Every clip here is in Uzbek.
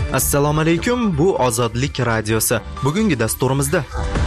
Assalomu alaykum, bu Ozodlik radiosi. Bugungi dasturimizda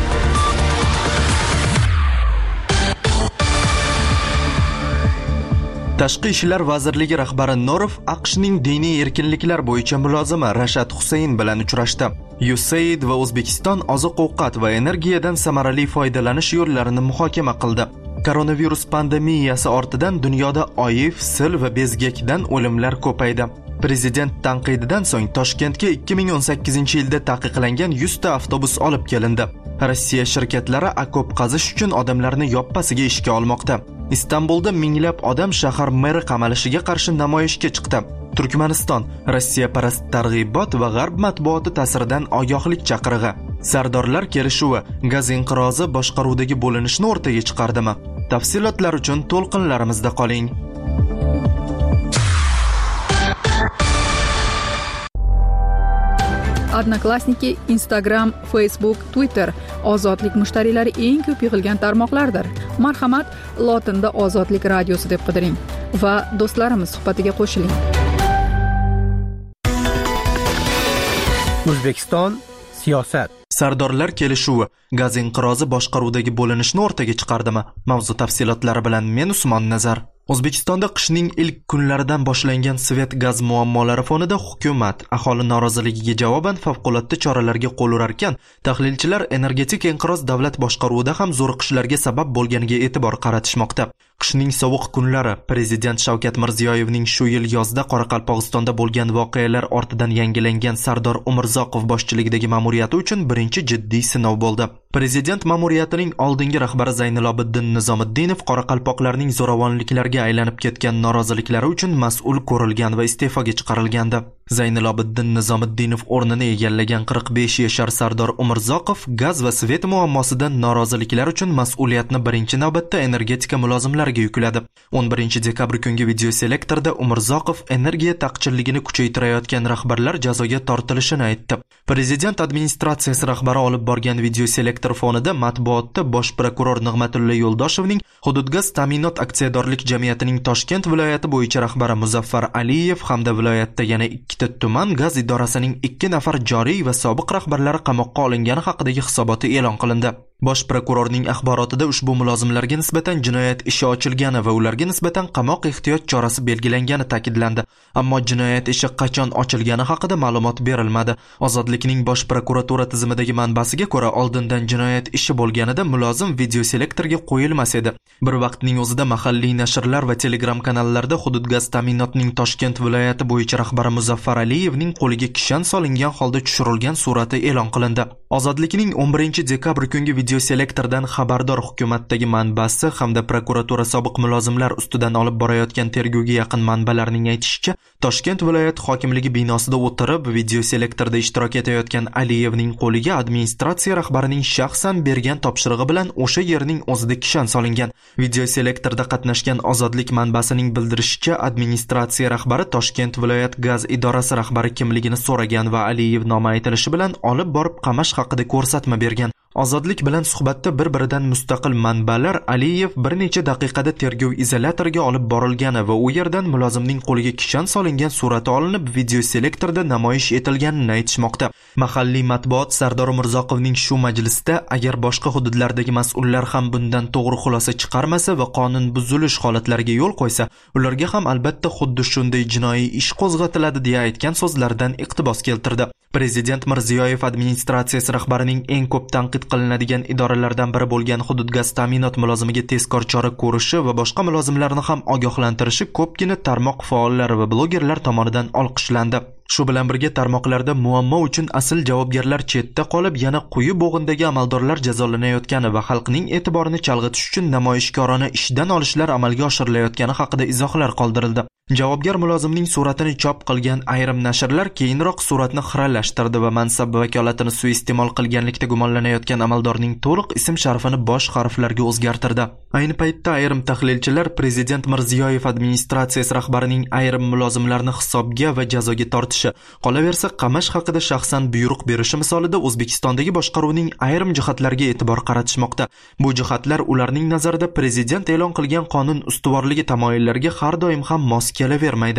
Tashqi ishlar vazirligi rahbari Norov AQShning diniy erkinliklar bo'yicha mulozimi Rashad Husayn bilan uchrashdi. USAID va O'zbekiston oziq-ovqat va energiyadan samarali foydalanish yo'llarini muhokama qildi. Koronavirus pandemiyasi ortidan dunyoda OIF, sil va bezgakdan o'limlar ko'paydi. Prezident tanqididan so'ng Toshkentga 2018-yilda taqiqlangan 100 ta avtobus olib kelindi. Rossiya shirkatlari okop qazish uchun odamlarni yoppasiga ishga olmoqda. Istanbulda minglab odam shahar meri qamalishiga qarshi namoyishga chiqdi. Turkmaniston Rossiya parast targ'ibot va g'arb matbuoti ta'siridan ogohlik chaqirig'i. Sardorlar kelishuvi gaz inqirozi boshqaruvdagi bo'linishni o'rtaga chiqardimi? Tafsilotlar uchun to'lqinlarimizda qoling. Odnoklassniki, Instagram, Facebook, Twitter ozodlik mushtariylari eng ko'p yig'ilgan tarmoqlardir. Marhamat, lotinda Ozodlik radiosi deb qidiring va do'stlarimiz suhbatiga qo'shiling. O'zbekiston siyosat. Sardorlar kelishuvi gaz inqirozi boshqaruvdagi bo'linishni o'rtaga chiqardimi? Mavzu tafsilotlari bilan men Usmon Nazar. O'zbekistonda qishning ilk kunlaridan boshlangan svet gaz muammolari fonida hukumat aholi noroziligiga javoban favqulodda choralarga qo'l urarkan, tahlilchilar energetik inqiroz davlat boshqaruvida ham zo'riqishlarga sabab bo'lganiga e'tibor qaratishmoqda. Qishning sovuq kunlari Prezident Shavkat Mirziyoyevning shu yil yozda Qoraqalpog'istonda bo'lgan voqealar ortidan yangilangan Sardor Umurzoqov boshchiligidagi ma'muriyati uchun birinchi jiddiy sinov bo'ldi. Prezident ma'muriyatining oldingi rahbari Zaynilobiddin Nizomiddinov Qoraqalpoqlarning zo'ravonliklarga aylanib ketgan noroziliklari uchun mas'ul ko'rilgan va iste'foga chiqarilgandi. Zaynilobiddin Nizomiddinov o'rnini egallagan 45 yashar Sardor Umurzoqov gaz va svet muammosidan noroziliklar uchun mas'uliyatni birinchi navbatda energetika mulozimlariga yukladi. 11 dekabr kungi videoselektorda Umurzoqov energiya taqchilligini kuchaytirayotgan rahbarlar jazoga tortilishini aytdi. Prezident administratsiyasi rahbari olib borgan videoselektor fonida matbuotda bosh prokuror Nig'matilla Yo'ldoshevning Hududgaz ta'minot aksiyadorlik jamiyatining Toshkent viloyati bo'yicha rahbari Muzaffar Aliyev hamda viloyatda yana 2 tuman gaz idorasining 2 nafar joriy va sobiq rahbarlari qamoqqa olingani haqidagi hisoboti e'lon qilindi. Bosh prokurorning axborotida ushbu mulozimlarga nisbatan jinoyat ishi ochilgani va ularga nisbatan qamoq ehtiyot chorasi belgilangani ta'kidlandi. Ammo jinoyat ishi qachon ochilgani haqida ma'lumot berilmadi. Ozodlikning bosh prokuratura tizimidagi manbasiga ko'ra, oldindan jinoyat ishi bo'lganida mulozim videoselektorga qo'yilmas edi. Bir vaqtning o'zida mahalliy nashrlar va Telegram kanallarda Hududgaz ta'minotning Toshkent viloyati bo'yicha rahbari Muzaffar Aliyevning qo'liga kishan solingan holda tushirilgan surati e'lon qilindi. Ozodlikning 11 dekabr kungi videoselektordan xabardor hukumatdagi manbasi hamda prokuratura sobiq mulozimlar ustidan olib borayotgan tergovga yaqin manbalarning aytishicha, Toshkent viloyat hokimligi binosida o'tirib videoselektorda ishtirok etayotgan Aliyevning qo'liga administratsiya rahbarining shaxsan bergan topshirig'i bilan o'sha yerning o'zida kishan solingan. Videoselektorda qatnashgan Ozodlik manbasining bildirishicha, administratsiya rahbari Toshkent viloyat gaz idorasi rahbari kimligini so'ragan va Aliyev nomi aytilishi bilan olib borib qamash haqida ko'rsatma bergan. Ozodlik bilan suhbatda bir-biridan mustaqil manbalar Aliyev bir necha daqiqada tergov izolyatoriga olib borilgani va u yerdan mulozimning qo'liga kishan solingan surati olinib videoselektorda namoyish etilganini aytishmoqda. Mahalliy matbuot Sardor Umurzoqovning shu majlisda agar boshqa hududlardagi mas'ullar ham bundan to'g'ri xulosa chiqarmasa va qonun buzilish holatlariga yo'l qo'ysa, ularga ham albatta xuddi shunday jinoiy ish qo'zg'atiladi deya aytgan so'zlaridan iqtibos keltirdi. Prezident Mirziyoyev administratsiyasi rahbarining eng ko'p tanqid qilinadigan idoralardan biri bo'lgan Hududgaz ta'minot mulozimiga tezkor chora ko'rishi va boshqa mulozimlarni ham ogohlantirishi ko'pgina tarmoq faollari va blogerlar tomonidan olqishlandi. Shu bilan birga tarmoqlarda muammo uchun asl javobgarlar chetda qolib, yana quyi bo'g'indagi amaldorlar jazolanayotgani va xalqning e'tiborini chalg'itish uchun namoyishkorona ishdan olishlar amalga oshirilayotgani haqida izohlar qoldirildi. Javobgar mulozimning suratini chop qilgan ayrim nashrlar keyinroq suratni xiralashtirdi va mansab vakolatini suiiste'mol qilganlikda gumonlanayotgan amaldorning to'liq ism-sharifini bosh harflarga o'zgartirdi. Ayni paytda ayrim tahlilchilar Prezident Mirziyoyev administratsiyasi rahbarining ayrim mulozimlarni hisobga va jazoga tortishi, qolaversa qamash haqida shaxsan buyruq berishi misolida O'zbekistondagi boshqaruvning ayrim jihatlariga e'tibor qaratishmoqda. Bu jihatlar ularning nazarida prezident e'lon qilgan qonun ustuvorligi tamoyillariga har doim ham mos kelavermaydi.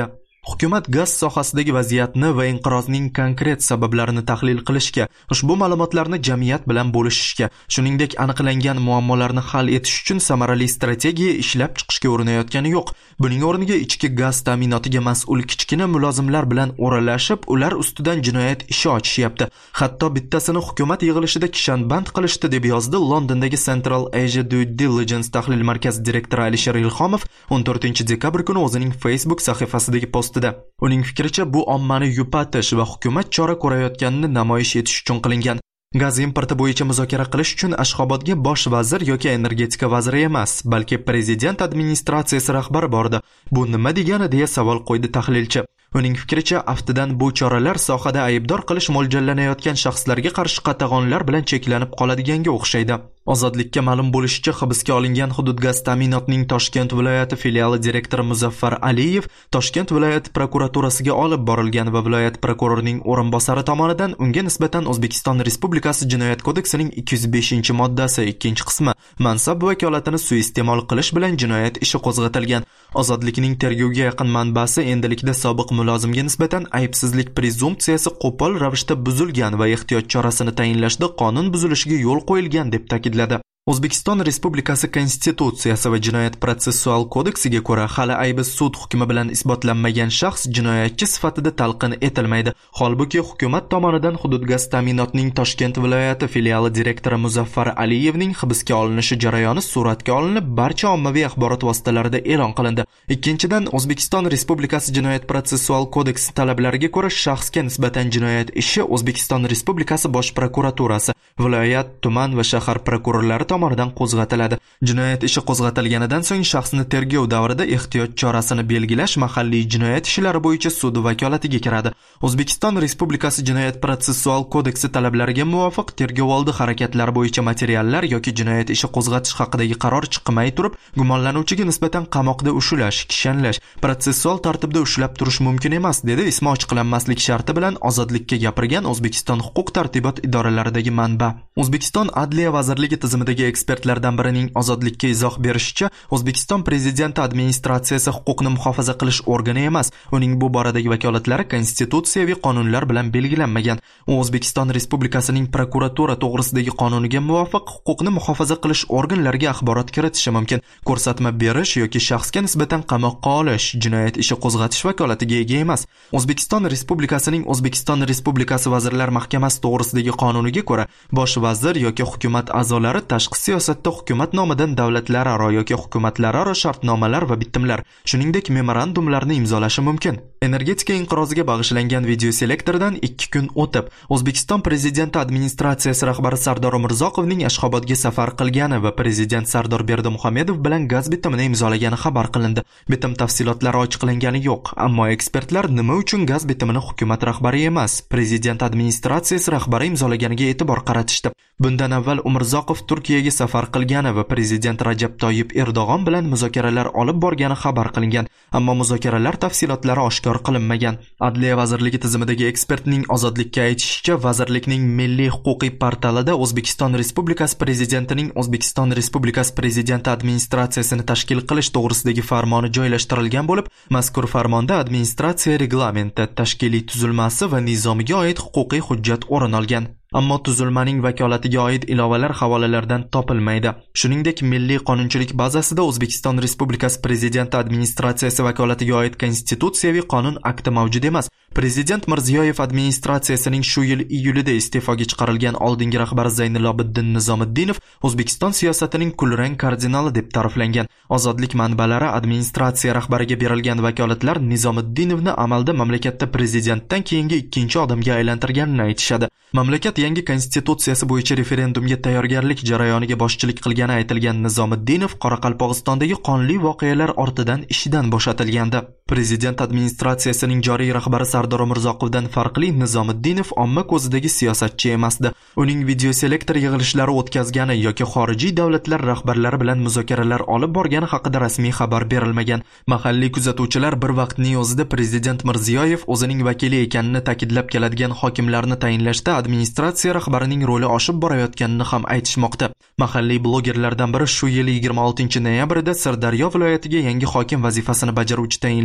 Hukumat gaz sohasidagi vaziyatni va inqirozning konkret sabablarini tahlil qilishga, ushbu ma'lumotlarni jamiyat bilan bo'lishishga, shuningdek aniqlangan muammolarni hal etish uchun samarali strategiya ishlab chiqishga urinayotgani yo'q. Buning o'rniga ichki gaz ta'minotiga mas'ul kichkina mulozimlar bilan o'ralashib, ular ustidan jinoyat ishi ochishyapti. Hatto bittasini hukumat yig'ilishida kishanband qilishdi, deb yozdi Londondagi Central Asia Due Diligence tahlil markazi direktori Alisher Ilhomov 14-dekabr kuni o'zining Facebook sahifasidagi postida. Uning fikricha, bu ommani yupatish va hukumat chora ko'rayotganini namoyish etish uchun qilingan. Gaz importi bo'yicha muzokara qilish uchun Ashxobodga bosh vazir yoki energetika vaziri emas, balki prezident administratsiyasi rahbari bordi. Bu nima degani deya savol qo'ydi tahlilchi. Uning fikricha, aftidan bu choralar sohada aybdor qilish mo'ljallanayotgan shaxslarga qarshi qatag'onlar bilan cheklanib qoladiganga o'xshaydi. Ozodlikka ma'lum bo'lishicha, hibsga olingan hudud gaz ta'minotining Toshkent viloyati filiali direktori Muzaffar Aliyev Toshkent viloyati prokuraturasiga olib borilgan va viloyat prokurorining o'rinbosari tomonidan unga nisbatan O'zbekiston Respublikasi Jinoyat kodeksining 205-moddasi 2-qismi mansab vakolatini suiiste'mol qilish bilan jinoyat ishi qo'zg'atilgan. Ozodlikning tergovga yaqin manbasi endilikda sobiq mulozimga nisbatan aybsizlik prezumpsiyasi qo'pol ravishda buzilgan va ehtiyot chorasini tayinlashda qonun buzilishiga yo'l qo'yilgan deb ta'kidladi. O'zbekiston Respublikasi Konstitutsiyasi va Jinoyat protsessual kodeksiga ko'ra, hali aybi sud hukmi bilan isbotlanmagan shaxs jinoyatchi sifatida talqin etilmaydi. Holbuki hukumat tomonidan hudud gaz ta'minotining Toshkent viloyati filiali direktori Muzaffar Aliyevning hibsga olinishi jarayoni suratga olinib, barcha ommaviy axborot vositalarida e'lon qilindi. Ikkinchidan, O'zbekiston Respublikasi Jinoyat protsessual kodeksi talablariga ko'ra, shaxsga nisbatan jinoyat ishi O'zbekiston Respublikasi Bosh prokuraturasi, viloyat, tuman va shahar prokurorlari tomonidan qo'zg'atiladi. Jinoyat ishi qo'zg'atilganidan so'ng shaxsni tergov davrida ehtiyot chorasini belgilash mahalliy jinoyat ishlari bo'yicha sud vakolatiga kiradi. O'zbekiston Respublikasi Jinoyat protsessual kodeksi talablariga muvofiq tergovoldi harakatlari bo'yicha materiallar yoki jinoyat ishi qo'zg'atish haqidagi qaror chiqmay turib, gumonlanuvchiga nisbatan qamoqda ushlash, kishanlash, protsessual tartibda ushlab turish mumkin emas, dedi ismi ochiqlanmaslik sharti bilan ozodlikka gapirgan O'zbekiston huquq tartibot idoralaridagi manba. O'zbekiston Adliya vazirligi tizimidagi ekspertlardan birining ozodlikka izoh berishicha, O'zbekiston prezidenti administratsiyasi huquqni muhofaza qilish organi emas. Uning bu boradagi vakolatlari konstitutsiyaviy qonunlar bilan belgilanmagan. U O'zbekiston Respublikasining prokuratura to'g'risidagi qonuniga muvofiq huquqni muhofaza qilish organlariga axborot kiritishi mumkin. Ko'rsatma berish yoki shaxsga nisbatan qamoqqa olish, jinoyat ishi qo'zg'atish vakolatiga ega emas. O'zbekiston Respublikasining O'zbekiston Respublikasi Vazirlar Mahkamasi to'g'risidagi qonuniga ko'ra, bosh vazir yoki hukumat a'zolari tashqi siyosatda hukumat nomidan davlatlararo yoki hukumatlararo shartnomalar va bitimlar, shuningdek memorandumlarni imzolashi mumkin. Energetika inqiroziga bag'ishlangan videoselektordan 2 kun o'tib, O'zbekiston prezidenti administratsiyasi rahbari Sardor Umurzoqovning Ashxobodga safar qilgani va prezident Sardor Berdimuhamedov bilan gaz bitimini imzolagani xabar qilindi. Bitim tafsilotlari ochiqlangani yo'q, ammo ekspertlar nima uchun gaz bitimini hukumat rahbari emas, prezident administratsiyasi rahbari imzolaganiga e'tibor qaratishdi. Bundan avval Umurzoqov Turkiyaga safar qilgani va prezident Rajab Toyyib Erdo'g'on bilan muzokaralar olib borgani xabar qilingan, ammo muzokaralar tafsilotlari oshkor qilinmagan. Adliya vazirligi tizimidagi ekspertning ozodlikka aytishicha, vazirlikning milliy huquqiy portalida O'zbekiston Respublikasi prezidentining O'zbekiston Respublikasi prezidenti administratsiyasini tashkil qilish to'g'risidagi farmoni joylashtirilgan bo'lib, mazkur farmonda administratsiya reglamenti, tashkiliy tuzilmasi va nizomiga oid huquqiy hujjat o'rin olgan. Ammo tuzilmaning vakolatiga oid ilovalar havolalardan topilmaydi. Shuningdek, milliy qonunchilik bazasida O'zbekiston Respublikasi prezidenti administratsiyasi vakolatiga oid konstitutsiyaviy qonun akti mavjud emas. Prezident Mirziyoyev administratsiyasining shu yil iyulida iste'foga chiqarilgan oldingi rahbari Zaynilobiddin Nizomiddinov O'zbekiston siyosatining kulrang kardinali deb ta'riflangan. Ozodlik manbalari administratsiya rahbariga berilgan vakolatlar Nizomiddinovni amalda mamlakatda prezidentdan keyingi ikkinchi odamga aylantirganini aytishadi. Mamlakat yangi konstitutsiyasi bo'yicha referendumga tayyorgarlik jarayoniga boshchilik qilgani aytilgan Nizomiddinov Qoraqalpog'istondagi qonli voqealar ortidan ishidan bo'shatilgandi. Prezident administratsiyasining joriy rahbari Sardor Umurzoqovdan farqli Nizomiddinov omma ko'zidagi siyosatchi emasdi. Uning videoselektor yig'ilishlari o'tkazgani yoki xorijiy davlatlar rahbarlari bilan muzokaralar olib borgani haqida rasmiy xabar berilmagan. Mahalliy kuzatuvchilar bir vaqtning o'zida prezident Mirziyoyev o'zining vakili ekanini ta'kidlab keladigan hokimlarni tayinlashda administratsiya rahbarining roli oshib borayotganini ham aytishmoqda. Mahalliy blogerlardan biri shu yil 26 noyabrida Sirdaryo viloyatiga yangi hokim vazifasini bajaruvchi tayinlangan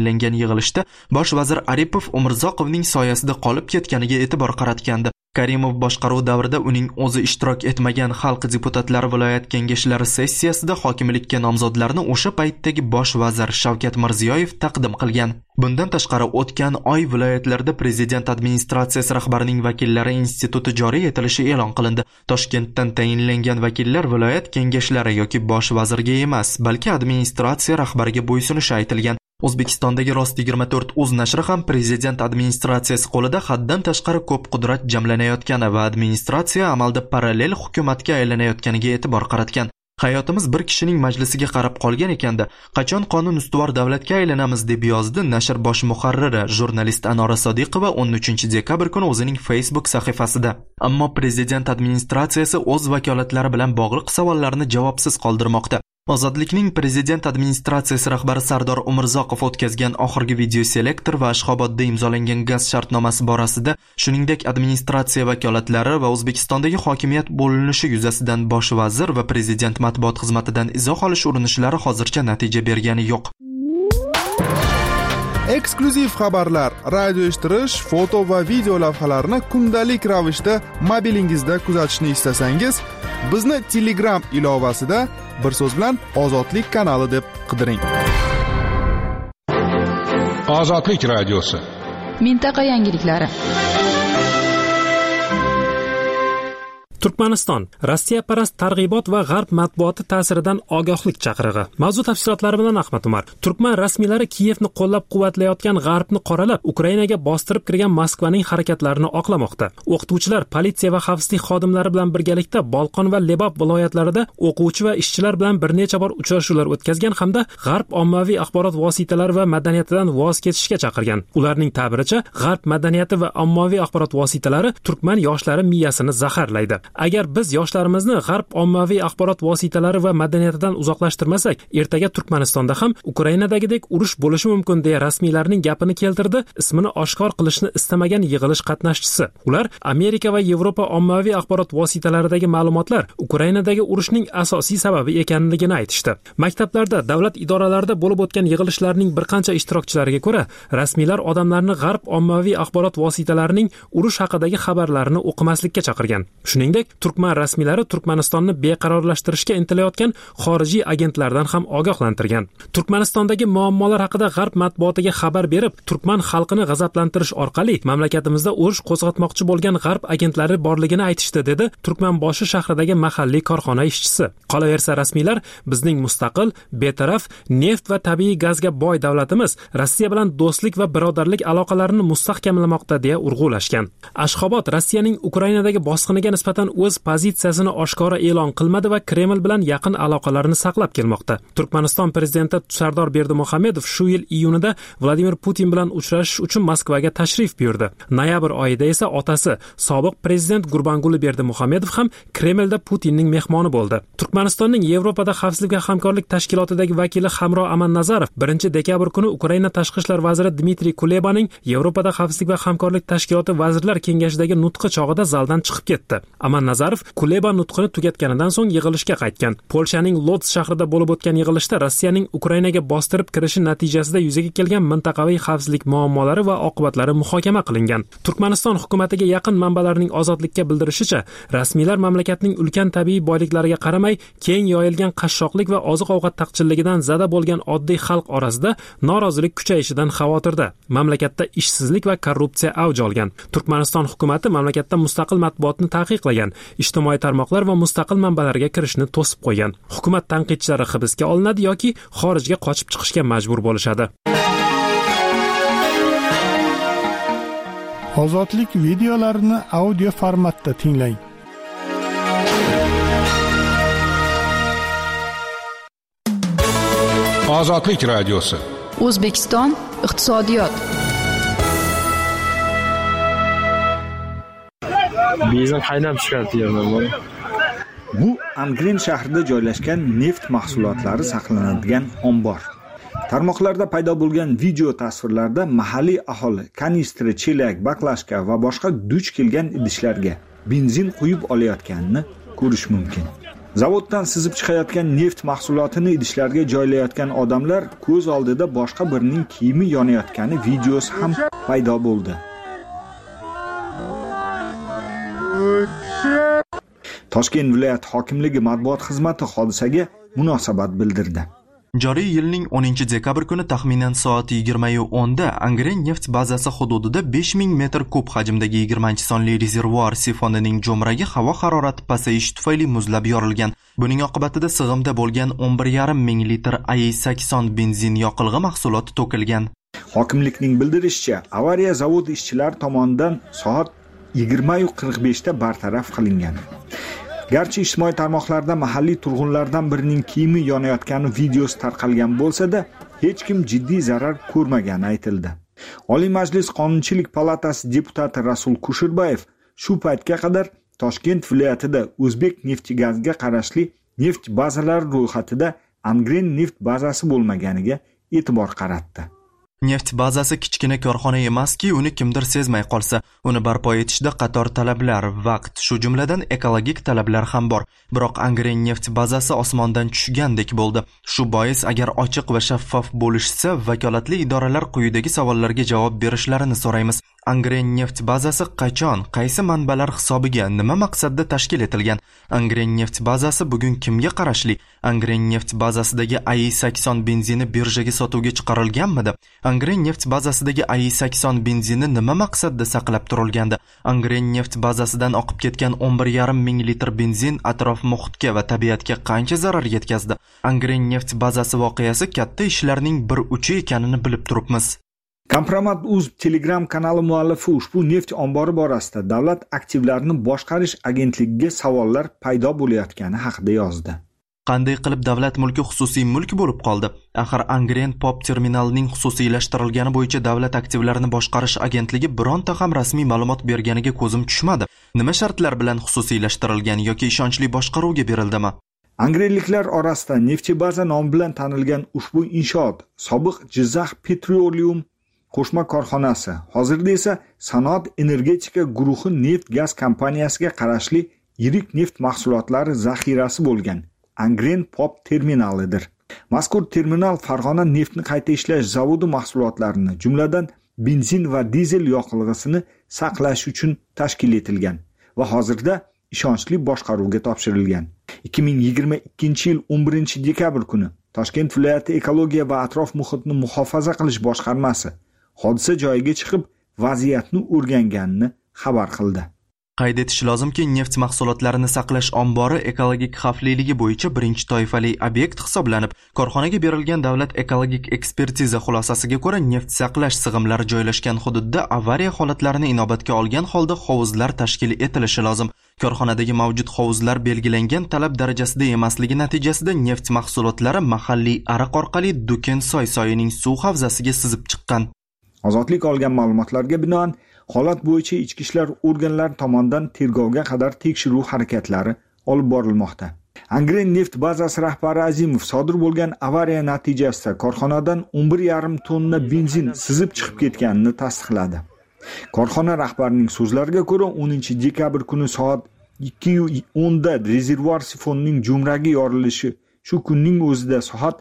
tayinlangan yig'ilishda bosh vazir Aripov Umurzoqovning soyasida qolib ketganiga e'tibor qaratgandi. Karimov boshqaruv davrida uning o'zi ishtirok etmagan xalq deputatlari viloyat kengashlari sessiyasida hokimlikka nomzodlarni o'sha paytdagi bosh vazir Shavkat Mirziyoyev taqdim qilgan. Bundan tashqari o'tgan oy viloyatlarda prezident administratsiyasi rahbarining vakillari instituti joriy etilishi e'lon qilindi. Toshkentdan tayinlangan vakillar viloyat kengashlari yoki bosh vazirga emas, balki administratsiya rahbariga bo'ysunishi aytilgan. O'zbekistondagi Rost24.uz nashri ham prezident administratsiyasi qo'lida haddan tashqari ko'p qudrat jamlanayotgani va administratsiya amalda parallel hukumatga aylanayotganiga e'tibor qaratgan. Hayotimiz bir kishining majlisiga qarab qolgan ekanda, qachon qonun ustuvor davlatga aylanamiz deb yozdi nashr bosh muharriri jurnalist Anora Sodiqova 13-dekabr kuni o'zining Facebook sahifasida. Ammo prezident administratsiyasi o'z vakolatlari bilan bog'liq savollarni javobsiz qoldirmoqda. Ozodlikning prezident administratsiyasi rahbari Sardor Umurzoqov o'tkazgan oxirgi video selektor va Ashxobodda imzolangan gaz shartnomasi borasida, shuningdek administratsiya vakolatlari va O'zbekistondagi hokimiyat bo'linishi yuzasidan bosh vazir va prezident matbuot xizmatidan izoh olish urinishlari hozircha natija bergani yo'q. Eksklyuziv xabarlar, radio eshittirish, foto va video lavhalarni kundalik ravishda mobilingizda kuzatishni istasangiz, bizni Telegram ilovasida bir so'z bilan Ozodlik kanali deb qidiring. Ozodlik radiosi. Mintaqa yangiliklari. Turkmaniston Rossiyaparast targ'ibot va g'arb matbuoti ta'siridan ogohlik chaqirig'i. Mavzu tafsilotlari bilan Ahmad Umar. Turkman rasmiylari Kiyevni qo'llab-quvvatlayotgan g'arbni qoralab, Ukrainaga bostirib kirgan Moskvaning harakatlarini oqlamoqda. O'qituvchilar, politsiya va xavfsizlik xodimlari bilan birgalikda Bolqon va Lebab viloyatlarida o'quvchi va ishchilar bilan bir necha bor uchrashuvlar o'tkazgan hamda g'arb ommaviy axborot vositalari va madaniyatidan voz kechishga chaqirgan. Ularning ta'biricha, g'arb madaniyati va ommaviy axborot vositalari turkman yoshlari miyasini zaharlaydi. Agar biz yoshlarimizni g'arb ommaviy axborot vositalari va madaniyatidan uzoqlashtirmasak, ertaga Turkmanistonda ham Ukrainadagidek urush bo'lishi mumkin deya rasmiylarning gapini keltirdi. Ismini oshkor qilishni istamagan yig'ilish qatnashchisi. Ular Amerika va Yevropa ommaviy axborot vositalaridagi ma'lumotlar Ukrainadagi urushning asosiy sababi ekanligini aytishdi. Maktablarda, davlat idoralarida bo'lib o'tgan yig'ilishlarning bir qancha ishtirokchilariga ko'ra, rasmiylar odamlarni g'arb ommaviy axborot vositalarining urush haqidagi xabarlarini o'qimaslikka chaqirgan. Shuningdek, turkman rasmiylari Turkmanistonni beqarorlashtirishga intilayotgan xorijiy agentlardan ham ogohlantirgan. Turkmanistondagi muammolar haqida g'arb matbuotiga xabar berib, turkman xalqini g'azablantirish orqali mamlakatimizda urush qo'zg'atmoqchi bo'lgan g'arb agentlari borligini aytishdi, dedi Turkmanboshi shahridagi mahalliy korxona ishchisi. Qolaversa, rasmiylar bizning mustaqil, betaraf, neft va tabiiy gazga boy davlatimiz Rossiya bilan do'stlik va birodarlik aloqalarini mustahkamlamoqda deya urg'ulashgan. Ashxobod Rossiyaning Ukrainadagi bosqiniga nisbatan o'z pozitsiyasini oshkora e'lon qilmadi va Kreml bilan yaqin aloqalarini saqlab kelmoqda. Turkmaniston prezidenti Sardor Berdimuhamedov shu yil iyunida Vladimir Putin bilan uchrashish uchun Moskvaga tashrif buyurdi. Noyabr oyida esa otasi, sobiq prezident Gurbanguli Berdimuhamedov ham Kremlda Putinning mehmoni bo'ldi. Turkmanistonning Yevropada xavfsizlik va hamkorlik tashkilotidagi vakili Hamro Amannazarov 1-dekabr kuni Ukraina tashqi ishlar vaziri Dmitriy Kulebaning Yevropada xavfsizlik va hamkorlik tashkiloti vazirlar kengashidagi nutqi chog'ida zaldan chiqib ketdi. Amannazarov Kuleba nutqini tugatganidan so'ng yig'ilishga qaytgan. Polshaning Lodz shahrida bo'lib o'tgan yig'ilishda Rossiyaning Ukrainaga bostirib kirishi natijasida yuzaga kelgan mintaqaviy xavfsizlik muammolari va oqibatlari muhokama qilingan. Turkmaniston hukumatiga yaqin manbalarning ozodlikka bildirishicha, rasmiylar mamlakatning ulkan tabiiy boyliklariga qaramay, keng yoyilgan qashshoqlik va oziq-ovqat taqchilligidan zada bo'lgan oddiy xalq orasida norozilik kuchayishidan xavotirda. Mamlakatda ishsizlik va korrupsiya avj olgan. Turkmaniston hukumati mamlakatda mustaqil matbuotni taqiqlagan, ijtimoiy tarmoqlar va mustaqil manbalarga kirishni to'sib qo'ygan. Hukumat tanqidchilari hibsga olinadi yoki xorijga qochib chiqishga majbur bo'lishadi. Ozodlik videolarini audio formatda tinglang. Ozodlik radiosi. O'zbekiston iqtisodiyot. Benzin qaynab chiqaryapman. Bu Angren shahrida joylashgan neft mahsulotlari saqlanadigan ombor. Tarmoqlarda paydo bo'lgan video tasvirlarda mahalliy aholi kanistri, chelak, baklashka va boshqa duch kelgan idishlarga benzin quyib olayotganini ko'rish mumkin. Zavoddan sizib chiqayotgan neft mahsulotini idishlarga joylayotgan odamlar ko'z oldida boshqa birining kiyimi yonayotgani videosi ham paydo bo'ldi. Toshkent viloyat hokimligi matbuot xizmati hodisaga munosabat bildirdi. Joriy yilning 10-dekabr kuni taxminan soat 20:10 da Angren neft bazasi hududida 5000 metr kub hajmdagi 20-sonli rezervuar sifonining jo'mragi havo harorati pasayishi tufayli muzlab yorilgan. Buning oqibatida sig'imda bo'lgan 11,5 ming litr AI-80 benzin yoqilg'i mahsuloti to'kilgan. Hokimlikning bildirishicha, avariya zavod ishchilari tomonidan soat 20:45 da bartaraf qilingan. Garchi ijtimoiy tarmoqlarda mahalliy turg'unlardan birining kiyimi yonayotgani videosi tarqalgan bo'lsa-da, hech kim jiddiy zarar ko'rmagani aytildi. Oliy Majlis Qonunchilik palatasi deputati Rasul Kushirbayev shu paytga qadar Toshkent viloyatida O'zbek neft-gazga qarashli neft bazalari ro'yxatida Angren neft bazasi bo'lmaganiga e'tibor qaratdi. Neft bazasi kichkina korxona emaski, uni kimdir sezmay qolsa, uni barpo etishda qator talablar, vaqt, shu jumladan ekologik talablar ham bor. Biroq Angren neft bazasi osmondan tushgandek bo'ldi. Shu bois agar ochiq va shaffof bo'lishsa, vakolatli idoralar quyidagi savollarga javob berishlarini so'raymiz. Angren neft bazasi qachon, qaysi manbalar hisobiga, nima maqsadda tashkil etilgan? Angren neft bazasi bugun kimga qarashli? Angren neft bazasidagi AI-80 benzini birjaga sotuvga chiqarilganmidi? Angren neft bazasidagi AI-80 benzini nima maqsadda saqlab turilgandi? Angren neft bazasidan oqib ketgan 11,5 ming litr benzin atrof muhitga va tabiatga qancha zarar yetkazdi? Angren neft bazasi voqeasi katta ishlarning bir uchi ekanini bilib turibmiz. Kompromat.uz Telegram kanali muallifi ushbu neft ombori borasida davlat aktivlarini boshqarish agentligiga savollar paydo bo'layotgani haqida yozdi. Qanday qilib davlat mulki xususiy mulk bo'lib qoldi? Axir Angren Pop terminalining xususiylashtirilgani bo'yicha davlat aktivlarini boshqarish agentligi bironta ham rasmiy ma'lumot berganiga ko'zim tushmadi. Nima shartlar bilan xususiylashtirilgan yoki ishonchli boshqaruvga berildimi? Angrenliklar orasida Neftebaza nomi bilan tanilgan ushbu inshoot sobiq Jizzax Petroleum qo'shma korxonasi, hozirda esa Sanoat energetika guruhi neft-gaz kompaniyasiga qarashli yirik neft mahsulotlari zaxirasi bo'lgan Angren Pop terminalidir. Mazkur terminal Farg'ona neftni qayta ishlash zavodi mahsulotlarini, jumladan benzin va dizel yoqilg'isini saqlash uchun tashkil etilgan va hozirda ishonchli boshqaruvga topshirilgan. 2022 yil 11-dekabr kuni Toshkent viloyati ekologiya va atrof muhitni muhofaza qilish boshqarmasi hodisa joyiga chiqib vaziyatni o'rganganini xabar qildi. Qayd etish lozimki, neft mahsulotlarini saqlash ombori ekologik xavfliligi bo'yicha birinchi toifali obyekt hisoblanib, korxonaga berilgan davlat ekologik ekspertiza xulosasiga ko'ra neft saqlash sig'imlari joylashgan hududda avariya holatlarini inobatga olgan holda hovuzlar tashkil etilishi lozim. Korxonadagi mavjud hovuzlar belgilangan talab darajasida emasligi natijasida neft mahsulotlari mahalliy ariq orqali Do'kensoy soyining suv havzasiga sizib chiqqan. Ozodlik olgan ma'lumotlarga binoan holat bo'yicha ichki ishlar organlari tomonidan tergovga qadar tekshiruv harakatlari olib borilmoqda. Angren neft bazasi rahbari Azimov sodir bo'lgan avariya natijasida korxonadan 11,5 tonna benzin sizib chiqib ketganini tasdiqladi. Korxona rahbarining so'zlariga ko'ra 10-dekabr kuni soat 2:10 da rezervuar sifonining jo'mragi yorilishi shu kunning o'zida soat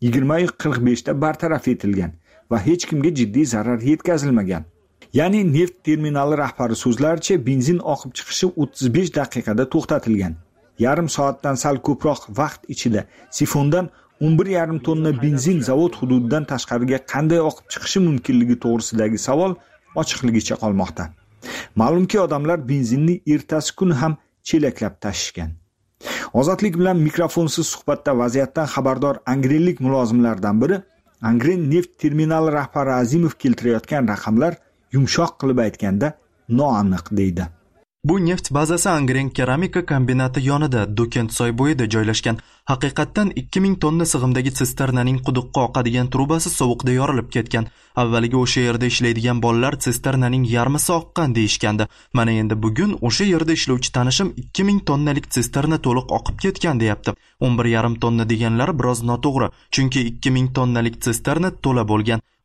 20:45 da bartaraf etilgan va hech kimga jiddiy zarar yetkazilmagan. Ya'ni neft terminali rahbari so'zlaricha benzin oqib chiqishi 35 daqiqada to'xtatilgan. Yarim soatdan sal ko'proq vaqt ichida sifondan 11,5 tonna benzin zavod hududidan tashqariga qanday oqib chiqishi mumkinligi to'g'risidagi savol ochiqligicha qolmoqda. Ma'lumki, odamlar benzinni ertasi kuni ham chelaklab tashishgan. Ozodlik bilan mikrofonsiz suhbatda vaziyatdan xabardor angrenlik mulozimlardan biri Angren neft terminali rahbari Azimov keltirayotgan raqamlar yumshoq qilib aytganda noaniq deydi. Bu neft bazasi Angren keramika kombinati yonida Do'kensoy bo'yida joylashgan. Haqiqatdan 2000 tonna sig'imdagi sisternaning quduqqa oqadigan trubasi sovuqda yorilib ketgan. Avvaliga o'sha yerda ishlaydigan bolalar sisternaning yarmisi oqqan deyishgandi. Mana endi bugun o'sha yerda ishlovchi tanishim 2000 tonnalik sisterna to'liq oqib ketgan deyapti. 11,5 tonna deganlar biroz noto'g'ri, chunki 2000 tonnalik sisterna to'la bo'lgan.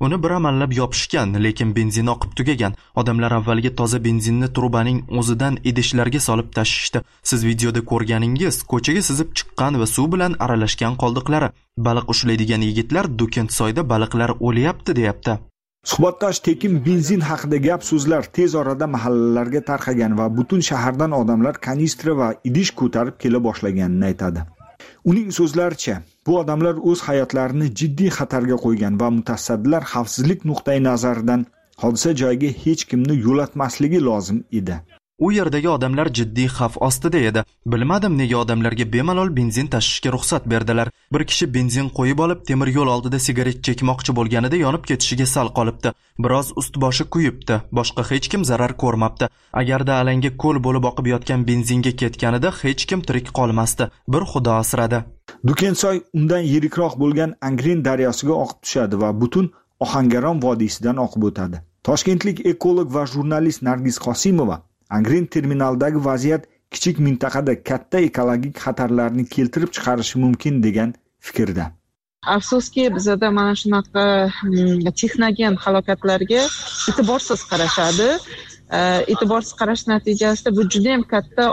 Uni bir amallab yopishgan, lekin benzin oqib tugagan. Odamlar avvaliga toza benzinni trubaning o'zidan idishlarga solib tashishdi. Siz videoda ko'rganingiz ko'chaga sizib chiqqan va suv bilan aralashgan qoldiqlari. Baliq ushlaydigan yigitlar Do'kentsoyda baliqlar o'lyapti deyapti. Suhbatdosh tekin benzin haqida gap so'zlar tez orada mahallalarga tarqagan va butun shahardan odamlar kanistra va idish ko'tarib kela boshlaganini aytadi. Uning so'zlaricha, bu odamlar o'z hayotlarini jiddiy xatarga qo'ygan va mutasaddilar xavfsizlik nuqtai nazaridan hodisa joyiga hech kimni yo'latmasligi lozim edi. U yerdagi odamlar jiddiy xavf ostida edi. Bilmadim nega odamlarga bemalol benzin tashishga ruxsat berdilar. Bir kishi benzin qo'yib olib, temir yo'l oldida sigaret chekmoqchi bo'lganida yonib ketishiga sal qolibdi. Biroz ust-boshi kuyibdi. Boshqa hech kim zarar ko'rmabdi. Agarda alanga ko'l bo'lib oqib yotgan benzinga ketganida hech kim tirik qolmasdi. Bir Xudo asradi. Do'kentsoy undan yirikroq bo'lgan Angren daryosiga oqib tushadi va butun Ohangaron vodiysidan oqib o'tadi. Toshkentlik ekolog va jurnalist Nargiz Qosimova Angren terminaldagi vaziyat kichik mintaqada katta ekologik xatarlarni keltirib chiqarishi mumkin degan fikrda. Afsuski, bizda mana shunaqa texnogen halokatlarga e'tiborsiz qarashadi. E'tiborsiz qarash natijasida bu juda ham katta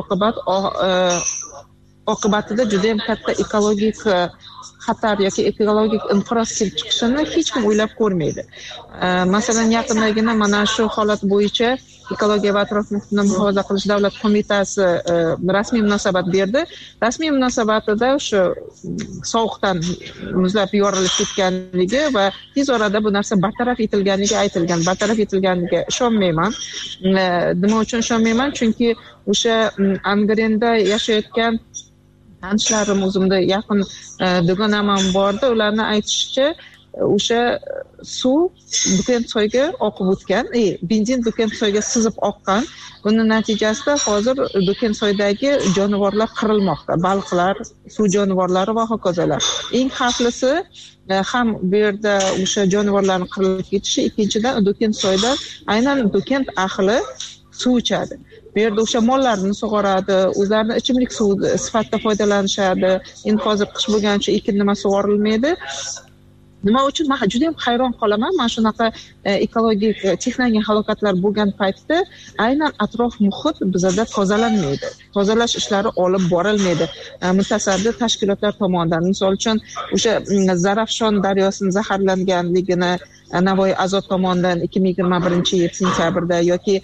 oqibatida juda ham katta ekologik xatar yoki ekologik inqiroz kelib chiqishini hech kim o'ylab ko'rmaydi. Masalan, yaqindagina mana shu holat bo'yicha Ekologiya va atrof muhitni muhofaza qilish davlat qo'mitasi rasmiy munosabat berdi. Rasmiy munosabatida o'sha sovuqdan muzlab yorilib ketganligi va tez orada bu narsa bartaraf etilganligi aytilgan. Bartaraf etilganiga ishonmayman. Nima uchun ishonmayman? Chunki o'sha Angrenda yashayotgan tanishlarim, o'zimda yaqin dugonam ham bordi. Ularning aytishicha, o'sha suv Do'kentsoyga oqib o'tgan, benzin Do'kentsoyga sizib oqqan. Buning natijasida hozir Do'kentsoydagi jonivorlar qirilmoqda, baliqlar, suv jonivorlari va hokazolar. Eng xavflisi ham bu yerda o'sha jonivorlarning qirilib ketishi, ikkinchidan Do'kentsoyda aynan Do'kent ahli suv ichadi. Bu yerda o'sha mollarni sug'oradi, o'zlarini ichimlik suvi sifatida foydalanishadi. Endi hozir qish bo'lgani uchun ekin nima sug'orilmaydi. Nima uchun men juda ham hayron qolaman. Mana shunaqa ekologik texnogen halokatlar bo'lgan paytda aynan atrof muhit bizda tozalanmaydi. Tozalash ishlari olib borilmaydi. Mutasaddi tashkilotlar tomonidan, misol uchun o'sha Zarafshon daryosining zaharlanganligini Navoiy Azot tomonidan 2021-yil sentyabrda yoki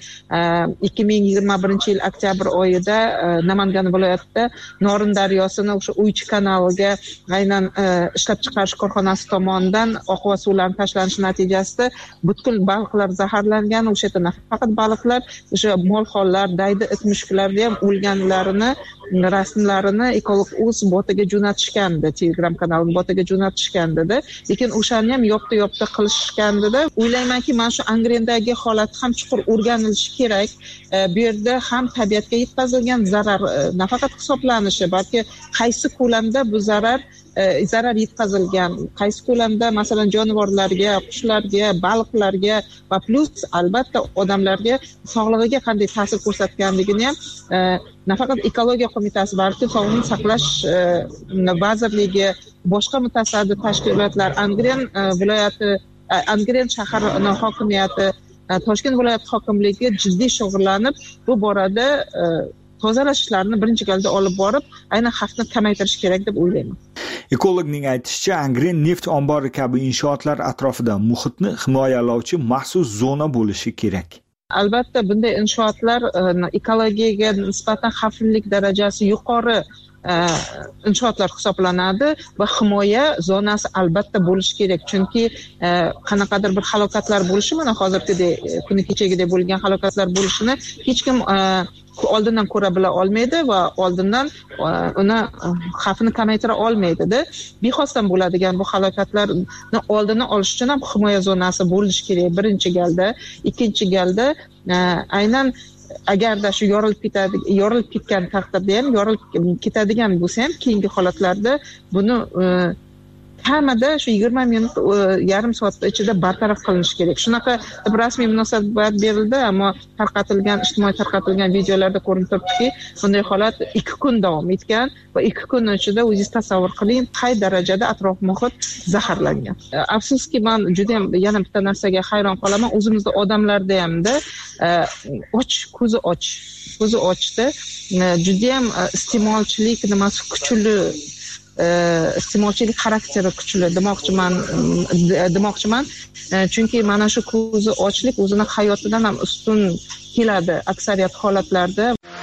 2021-yil oktyabr oyida Namangan viloyatida Norin daryosini o'sha Uychi kanaliga aynan ishlab chiqarish korxonasi tomonidan oqova suvlarning tashlanishi natijasida butkul baliqlar zaharlangan. O'sha yerda nafaqat baliqlar, o'sha molxonlar, daydi it mushuklarni ham o'lganlarini rasmlarini ekolog o'z botiga jo'natishgandi, Telegram kanalining botiga jo'natishgandi. Lekin o'shani ham yopta qilishgandida. O'ylaymanki, mana shu Angrendagi holat ham chuqur o'rganilishi kerak. Bu yerda ham tabiatga yetkazilgan zarar nafaqat hisoblanishi, balki qaysi ko'lamda bu zarar yetkazilgan, qaysi ko'lamda masalan jonivorlarga, qushlarga, baliqlarga va plus albatta odamlarga sog'lig'iga qanday ta'sir ko'rsatganligini ham nafaqat ekologiya qo'mitasi, balki sog'liqni saqlash vazirligi, boshqa mutasaddi tashkilotlar, Angren viloyati, Angren shahar hokimiyati, Toshkent viloyat hokimligi jiddiy shug'ullanib, bu borada tozalash ishlarini birinchi galda olib borib, aynan xavfni kamaytirish kerak deb o'ylayman. Ekologning aytishicha, Angren neft ombori kabi inshootlar atrofida muhitni himoyalovchi maxsus zona bo'lishi kerak. Albatta, bunday inshootlar ekologiyaga nisbatan xavflilik darajasi yuqori inshootlar hisoblanadi va himoya zonasi albatta bo'lishi kerak. Chunki qanaqadir bir halokatlar bo'lishi, mana hozirgidek kuni kechagidek bo'lgan halokatlar bo'lishini hech kim oldindan ko'ra bila olmaydi va oldindan uni xavfini kamaytira olmaydi-da. Bexosdan bo'ladigan bu halokatlarni oldini olish uchun ham himoya zonasi bo'lishi kerak birinchi galda. Ikkinchi galda aynan agarda shu yorilib ketgan taqdirda ham, yorilib ketadigan bo'lsa ham, keyingi holatlarda buni kamida shu 20 minut yarim soat ichida bartaraf qilinishi kerak. Shunaqa rasmiy munosabat berildi, ammo ijtimoiy tarqatilgan videolarda ko'rinib turibdiki, bunday holat 2 kun davom etgan va 2 kun ichida o'zingiz tasavvur qiling, qay darajada atrof muhit zaharlangan. Afsuski, men juda ham yana bitta narsaga hayron qolaman. O'zimizda odamlarda hamda ko'zi ochdi. Juda ham iste'molchilik nimasi kuchli, iste'molchilik xarakteri kuchli demoqchiman. Chunki mana shu ko'zi ochlik o'zini hayotidan ham ustun keladi aksariyat holatlarda.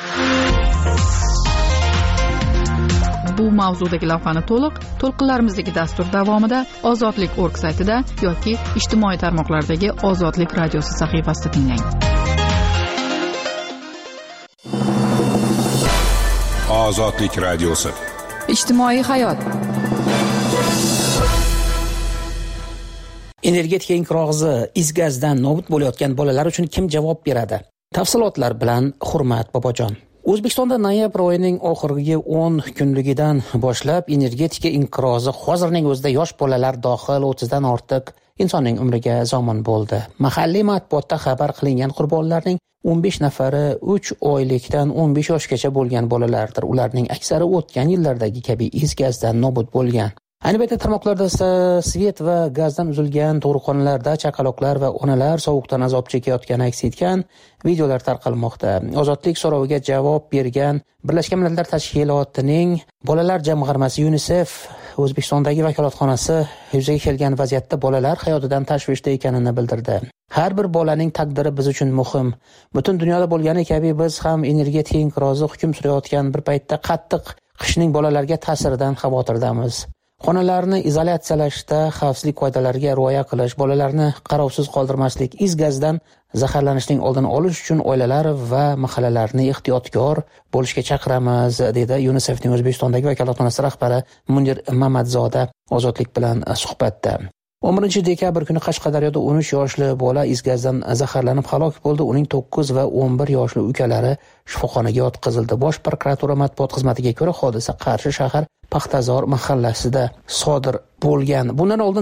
Bu mavzudagi lavhani to'lqinlarimizdagi dastur davomida ozodlik.org saytida yoki ijtimoiy tarmoqlardagi Ozodlik radiosi sahifasida tinglang. Ozodlik radiosi. Ijtimoiy hayot. Energetika inqirozi, is gazdan nobud bo'layotgan bolalar uchun kim javob beradi? Tafsilotlar bilan Hurmat Bobojon. O'zbekistonda noyabr oyining oxirgi 10 kunligidan boshlab energetika inqirozi hozirning o'zida yosh bolalar dohil 30 dan ortiq insonning umriga zomin bo'ldi. Mahalliy matbuotda xabar qilingan qurbonlarning 15 nafari 3 oylikdan 15 yoshgacha bo'lgan bolalardir. Ularning aksari o'tgan yillardagi kabi is gazdan nobud bo'lgan. Ayni paytda tarmoqlarda svet va gazdan uzilgan tug'ruqxonalarda chaqaloqlar va onalar sovuqdan azob chekayotgani aks etgan videolar tarqalmoqda. Ozodlik so'roviga javob bergan Birlashgan Millatlar Tashkilotining bolalar jamg'armasi UNICEF O'zbekistondagi vakolatxonasi yuzaga kelgan vaziyatda bolalar hayotidan tashvishda ekanini bildirdi. Har bir bolaning taqdiri biz uchun muhim. Butun dunyoda bo'lgani kabi biz ham energetika inqirozi hukm surayotgan bir paytda qattiq qishning bolalarga ta'siridan xavotirdamiz. Xonalarni izolyatsiyalashda xavfsizlik qoidalariga rioya qilish, bolalarni qarovsiz qoldirmaslik, is gazdan zaharlanishning oldini olish uchun oilalar va mahallalarni ehtiyotkor bo'lishga chaqiramiz, dedi UNICEFning O'zbekistondagi vakolatxonasi rahbari Munir Mamadzoda Ozodlik bilan suhbatda. 11 dekabr kuni Qashqadaryoda 13 yoshli bola is gazdan zaharlanib halok bo'ldi. Uning 9 va 11 yoshli ukalari shifoxonaga yotqizildi. Bosh prokuratura matbuot xizmatiga ko'ra, hodisa Qarshi shahar Paxtazor mahallasida sodir bo'lgan. Bundan oldin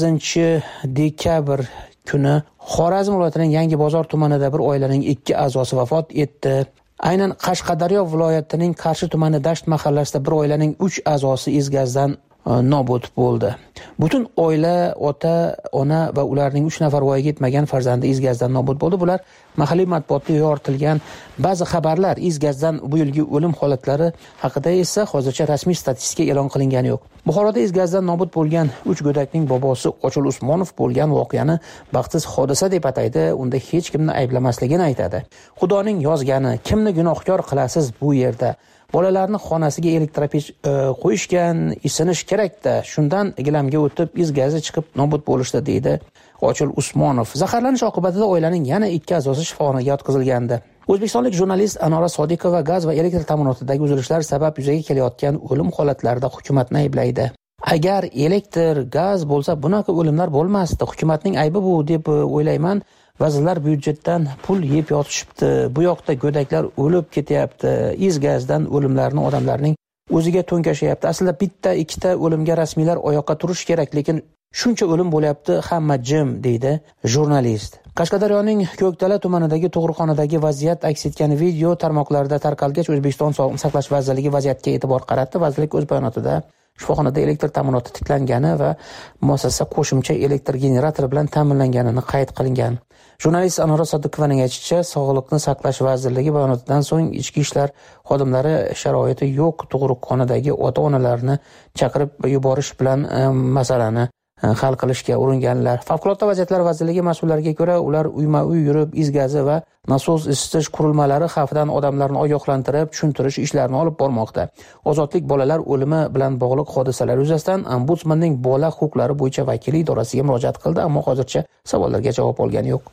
8-dekabr kuni Xorazm viloyatining Yangi bozor tumanida bir oilaning 2 a'zosi vafot etdi. Aynan Qashqadaryo viloyatining Qarshi tumani Dasht mahallasida bir oilaning 3 a'zosi is gazdan nobud bo'ldi. Butun oila, ota, ona va ularning 3 nafar voyaga yetmagan farzandi is gazdan nobud bo'ldi. Bular mahalliy matbuotda yoritilgan ba'zi xabarlar, is gazdan bu yilgi o'lim holatlari haqida esa hozircha rasmiy statistika e'lon qilingani yo'q. Buxoroda is gazdan nobud bo'lgan 3 go'dakning bobosi Ochil Usmonov bo'lgan voqeani baxtsiz hodisa deb ataydi. Unda hech kimni ayblamasligini aytadi. Xudoning yozgani, kimni gunohkor qilasiz bu yerda? Bolalarni xonasiga elektropech qo'yishgan, isinish kerak-da. Shundan gilamga o'tib is gazi chiqib nobud bo'lishdi, deydi Ochil Usmonov. Zaharlanish oqibatida oilaning yana 2 a'zosi shifoxonaga yotqizilgandi. O'zbekistonlik jurnalist Anora Sodiqova gaz va elektr ta'minotidagi uzilishlar sabab yuzaga kelayotgan o'lim holatlarida hukumatni ayblaydi. Agar elektr, gaz bo'lsa bunaqa o'limlar bo'lmasdi. Hukumatning aybi bu deb o'ylayman. Vazirlar byudjetdan pul yeb yotishibdi. Bu yoqda go'daklar o'lib ketyapti. Is gazdan o'limlarni odamlarning o'ziga to'nkashayapti. Aslida bitta, ikkita o'limga rasmiylar oyoqqa turish kerak, lekin shuncha o'lim bo'lyapti, hamma jim, deydi jurnalist. Qashqadaryoning Ko'kdala tumanidagi tug'ruqxonadagi vaziyat aks etgan video tarmoqlarda tarqalgach, O'zbekiston Sog'liqni saqlash vazirligi vaziyatga e'tibor qaratdi. Vazirlik o'z bayonotida shifoxonada elektr ta'minoti tiklangani va muassasa qo'shimcha elektr generatori bilan ta'minlanganini qayd qilingan. Jurnalist Anora Sodiqovaning aytishicha, Sog'liqni saqlash vazirligi bayonotidan so'ng ichki ishlar xodimlari sharoiti yo'q tug'ruqxonadagi ota-onalarni chaqirib yuborish bilan masalani hal qilishga uringanlar. Favqulodda vaziyatlar vazirligi mas'ullariga ko'ra, ular uyma-uy yurib is gazi va nasos isitish qurilmalari xavfidan odamlarni ogohlantirib, tushuntirish ishlarini olib bormoqda. Ozodlik bolalar o'limi bilan bog'liq hodisalar yuzasidan Ombudsmanning bola huquqlari bo'yicha vakili idorasiga murojaat qildi, ammo hozircha savollarga javob olgani yo'q.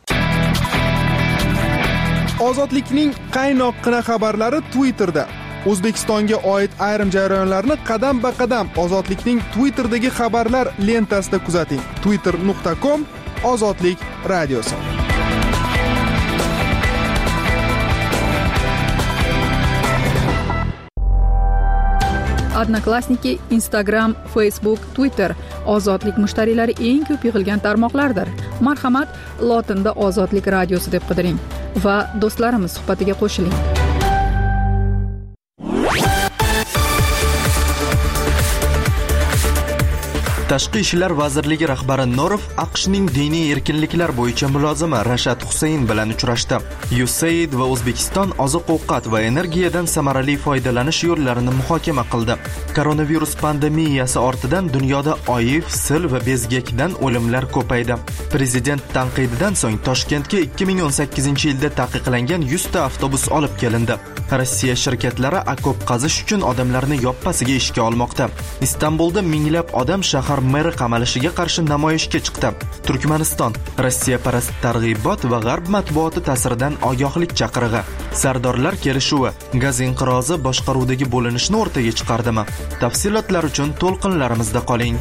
Ozodlikning qaynoqqina xabarlari Twitterda. O'zbekistonga oid ayrim jarayonlarni qadam-ba-qadam Ozodlikning Twitterdagi xabarlar lentasida kuzating. twitter.com/ozodlik radiosi. Odnoklassniki, Instagram, Facebook, Twitter ozodlik mushtariylari eng ko'p yig'ilgan tarmoqlardir. Marhamat, lotinda ozodlik radiosi deb qidiring va do'stlarimiz suhbatiga qo'shiling. Tashqi ishlar vazirligi rahbari Norov AQShning diniy erkinliklar bo'yicha mulozimi Rashad Husayn bilan uchrashdi. USAID va O'zbekiston oziq-ovqat va energiyadan samarali foydalanish yo'llarini muhokama qildi. Koronavirus pandemiyasi ortidan dunyoda OIV, sil va bezgakdan o'limlar ko'paydi. Prezident tanqididan so'ng Toshkentga 2018-yilda taqiqlangan 100 ta avtobus olib kelindi. Rossiya shirkatlari okop qazish uchun odamlarni yoppasiga ishga olmoqda. Istanbulda minglab odam shahar meri qamalishiga qarshi namoyishga chiqdi. Turkmaniston Rossiya parast targ'ibot va g'arb matbuoti ta'siridan ogohlik chaqirig'i. Sardorlar kelishuvi gaz inqirozi boshqaruvdagi bo'linishni o'rtaga chiqardimi? Tafsilotlar uchun to'lqinlarimizda qoling.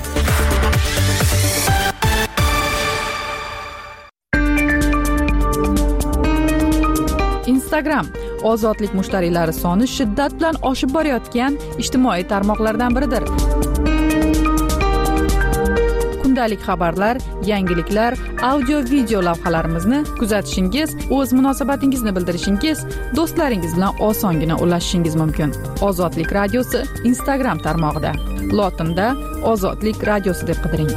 Instagram ozodlik mushtariylari soni shiddat bilan oshib borayotgan ijtimoiy tarmoqlardan biridir. Kundalik xabarlar, yangiliklar, audio-video lavhalarimizni kuzatishingiz, o'z munosabatingizni bildirishingiz, do'stlaringiz bilan osongina ulashishingiz mumkin. Ozodlik radiosi Instagram tarmog'ida. Lotinda ozodlik radiosi deb qidiring.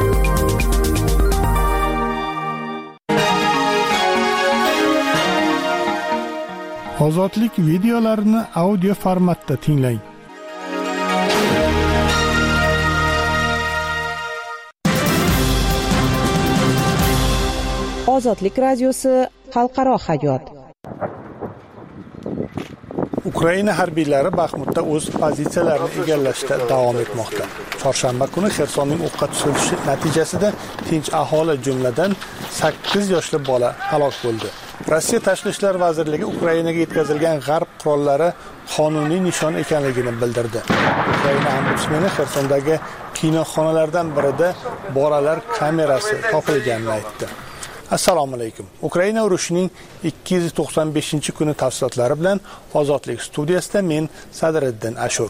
Ozodlik videolarini audio formatda tinglang. Ozodlik radiosi xalqaro hayot. Ukraina harbiylari Baxmutda o'z pozitsiyalarini egallashda davom etmoqda. Chorshanba kuni Xersonning o'qqa tutilishi natijasida tinch aholi jumladan 8 yoshli bola halok bo'ldi. Rossiya Tashqi ishlar vazirligi Ukrainaga yetkazilgan g'arb qurollari qonuniy nishon ekanligini bildirdi. Ukraina ombudsmani Xersondagi kinoxonalardan birida bolalar kamerasi topilganini aytdi. Assalomu alaykum. Ukraina urushining 295-kuni tafsilotlari bilan Ozodlik studiyasida men Sadriddin Ashur.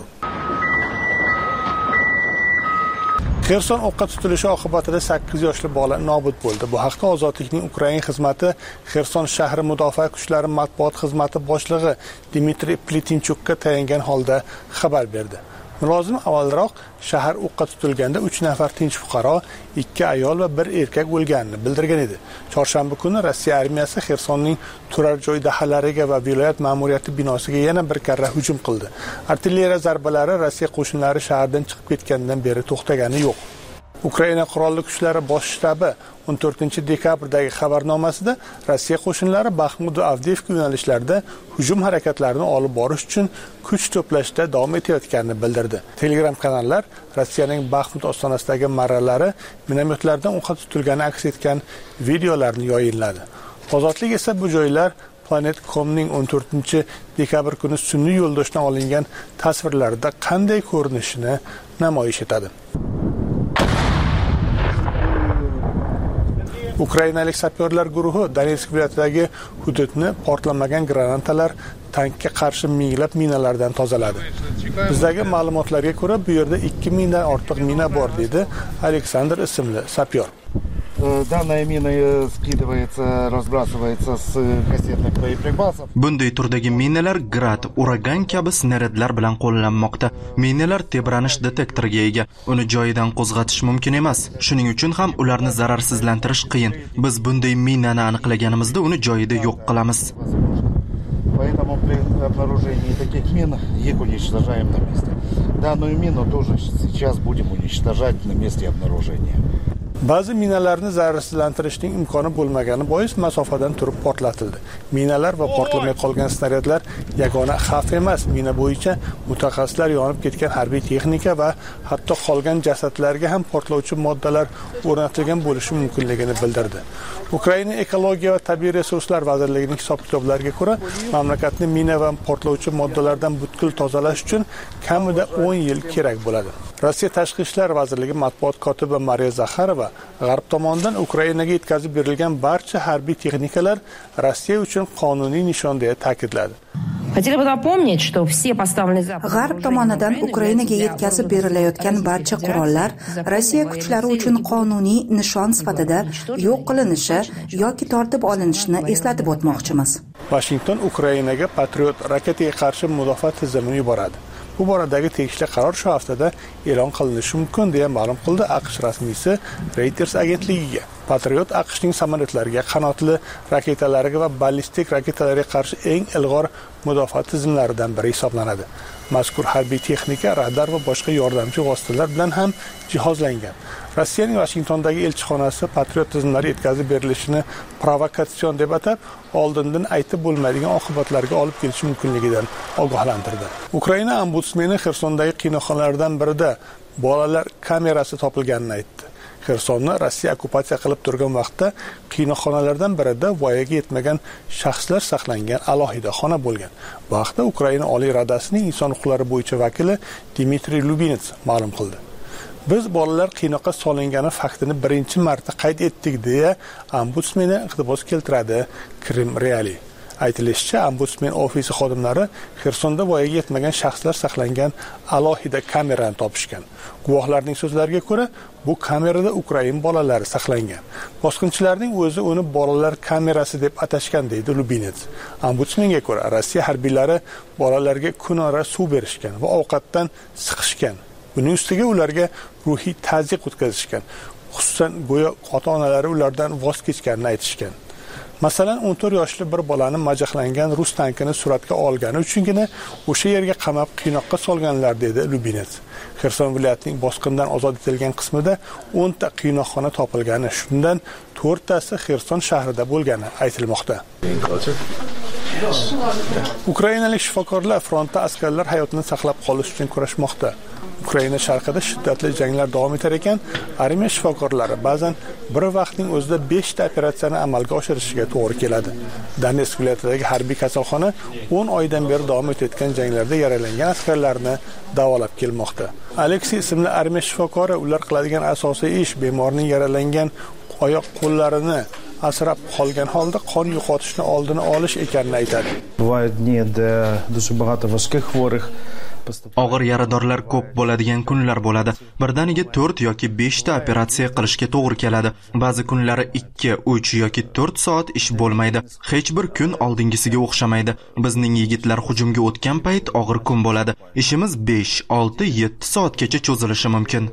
Xerson o'qqa tutilishi oqibatida 8 yoshli bola nobud bo'ldi. Bu haqda Ozodlikning Ukraina xizmati Xerson shahri mudofaa kuchlari matbuot xizmati boshlig'i Dmitriy Plitinchukka tayangan holda xabar berdi. Mulozim avvalroq shahar o'qqa tutilganda 3 nafar tinch fuqaro, 2 ayol va 1 erkak o'lganini bildirgan edi. Chorshanba kuni Rossiya armiyasi Xersonning turar joy dahallariga va viloyat ma'muriyati binosiga yana bir karra hujum qildi. Artilleriya zarbalari Rossiya qo'shinlari shahardan chiqib ketgandan beri to'xtagani yo'q. Ukraina qurolli kuchlari bosh shtabi 14-dekabrdagi xabarnomasida Rossiya qo'shinlari Baxmut va Avdiivka yo'nalishlarida hujum harakatlarini olib borish uchun kuch to'plashda davom etayotganini bildirdi. Telegram kanallar Rossiyaning Baxmut ostonasidagi marralari minomyotlardan o'qqa tutilgani aks etgan videolarni yayinladi. Ozodlik esa bu joylar Planet.com'ning 14-dekabr kuni sun'iy yo'ldoshdan olingan tasvirlarda qanday ko'rinishini namoyish etadi. Ukrainalik sapyorlar guruhi Donetsk viloyatidagi hududni portlamagan granatalar, tankga qarshi minglab minalardan tozaladi. Bizdagi ma'lumotlarga ko'ra, bu yerda 2000 dan ortiq mina bor, dedi Aleksandr ismli sapyor. Данная мина скидывается, разбрасывается с кассетных боеприпасов. Bunday turdagi minalar grad, uragan kabi snaradlar bilan qo'llanmoqda. Minalar tebranish detektoriga ega. Uni joyidan qo'zg'atish mumkin emas. Shuning uchun ham ularni zararsizlantirish qiyin. Biz bunday minani aniqlaganimizda uni joyida yo'q qilamiz. Поэтому при обнаружении таких мин их уничтожаем на месте. Данную мину тоже сейчас будем уничтожать на месте обнаружения. Ba'zi minalarni zararsizlantirishning imkoni bo'lmagani bois masofadan turib portlatildi. Minalar va portlamay qolgan snaryadlar yagona xavf emas. Mina bo'yicha mutaxassislar yonib ketgan harbiy texnika va hatto qolgan jasadlarga ham portlovchi moddalar o'rnatilgan bo'lishi mumkinligini bildirdi. Ukraina ekologiya va tabiiy resurslar vazirligining hisob-kitoblariga ko'ra, mamlakatni mina va portlovchi moddalardan butkul tozalash uchun kamida 10 yil kerak bo'ladi. Rossiya Tashqi ishlar vazirligi matbuot kotibi Mariya Zakharova G'arb tomonidan Ukrainaga yetkazib berilgan barcha harbiy texnikalar Rossiya uchun qonuniy nishon deya ta'kidladi. Хотели бы напомнить, что все поставленные G'arb tomonidan Ukrainaga yetkazib berilayotgan barcha qurollar Rossiya kuchlari uchun qonuniy nishon sifatida yo'q qilinishi yoki tortib olinishini eslatib o'tmoqchimiz. Washington Ukrainaga Patriot raketaga qarshi mudofaa tizimini yuboradi. Bu boradagi tegishli qaror shu haftada e'lon qilinishi mumkin deya ma'lum qildi AQSh rasmiysi Reuters agentligiga. Patriot AQShning samolyotlariga, qanotli raketalariga va ballistik raketalarga qarshi eng ilg'or mudofaa tizimlaridan biri hisoblanadi. Mazkur harbiy texnika, radar va boshqa yordamchi vositalar bilan ham jihozlangan. Rossiyaning Washingtondagi elchixonasi Patriot tizimlari yetkazib berilishini provokatsion deb atab, oldindan aytib bo'lmaydigan oqibatlarga olib kelishi mumkinligidan ogohlantirdi. Ukraina ombudsmeni Xersondagi qiynoqxonalardan birida bolalar kamerasi topilganini aytdi. Xersonni Rossiya okkupatsiya qilib turgan vaqtda qiynoqxonalardan birida voyaga yetmagan shaxslar saqlangan alohida xona bo'lgan. Bu haqda Ukraina Oliy Radasining inson huquqlari bo'yicha vakili Dmitriy Lubinets ma'lum qildi. Biz bolalar qiynoqqa solingani faktini birinchi marta qayd etdik deya ombudsmeni iqtibos keltiradi Krim Reali. Aytilishicha, ombudsmen ofisi xodimlari Xersonda voyaga yetmagan shaxslar saqlangan alohida kamerani topishgan. Guvohlarning so'zlariga ko'ra, bu kamerada Ukrain bolalari saqlangan. Bosqinchilarning o'zi uni bolalar kamerasi deb atashgan deydi Lubinets. Ombudsmenga ko'ra, Rossiya harbiylari bolalarga kunora suv berishgan va ovqatdan siqishgan. Buning ustiga ularga ruhiy ta'ziq o'tkazishgan. Xususan, go'yo ota-onalari ulardan voz kechganini aytishgan. Masalan, 14 yoshli bir bolani majaqlangan rus tankini suratga olgani uchungina o'sha yerga qamab qiynoqqa solganlar dedi Lubinets. Xerson viloyatining bosqindan ozod etilgan qismida 10 ta qiynoqxona topilgani, shundan 4 tasi Xerson shahrida bo'lgani aytilmoqda. Ukrainalik shifokorlar frontda askarlar hayotini saqlab qolish uchun kurashmoqda. Ukraina sharqida shiddatli janglar davom etar ekan, armiya shifokorlari ba'zan bir vaqtning o'zida 5 ta operatsiyani amalga oshirishiga to'g'ri keladi. Donetsk viloyatidagi harbiy kasalxona 10 oydan beri davom etayotgan janglarda yaralangan askarlarni davolab kelmoqda. Aleksey ismli armiya shifokori ular qiladigan asosiy ish bemorning yaralangan oyoq qo'llarini asrab qolgan holda qon yo'qotishni oldini olish ekanini aytadi. Og'ir yaradorlar ko'p bo'ladigan kunlar bo'ladi. Birdaniga 4 yoki 5 ta operatsiya qilishga to'g'ri keladi. Ba'zi kunlari 2, 3 yoki 4 soat ish bo'lmaydi. Hech bir kun oldingisiga o'xshamaydi. Bizning yigitlar hujumga o'tgan payt og'ir kun bo'ladi. Ishimiz 5, 6, 7 soatgacha cho'zilishi mumkin.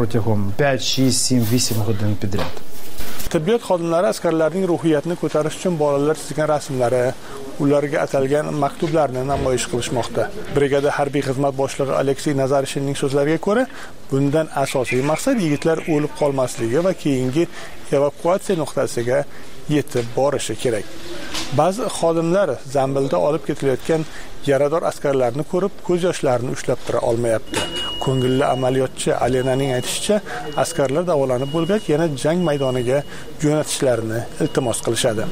Tibbiyot xodimlari askarlarning ruhiyatini ko'tarish uchun bolalar chizgan rasmlari, ularga atalgan maktublarni namoyish qilishmoqda. Brigada harbiy xizmat boshlig'i Aleksey Nazarishinning so'zlariga ko'ra, bundan asosiy maqsad yigitlar o'lib qolmasligi va keyingi evakuatsiya nuqtasiga yetib borishi kerak. Ba'zi xodimlar zambilda olib ketilayotgan yarador askarlarni ko'rib, ko'z yoshlarini ushlab tura olmayapti. Ko'ngilli amaliyotchi Alenaning aytishicha, askarlar davolanib bo'lgach, yana jang maydoniga jo'natishlarini iltimos qilishadi.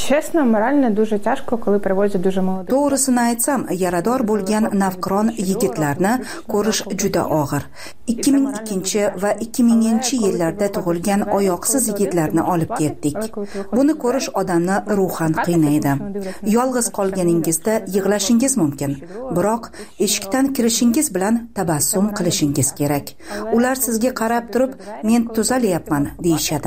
To'g'risini aytsam, yarador bo'lgan navqiron yigitlarni ko'rish juda og'ir. 2002 va 2000-yillarda tug'ilgan oyoqsiz yigitlarni olib ketdik. Buni ko'rish odamni ruhan qiynaydi. Yolg'iz qolganingizda yig'lashingiz mumkin, biroq eshikdan kirishingiz bilan tabassum qilishingiz kerak. Ular sizga qarab turib, men tuzalyapman deyishadi.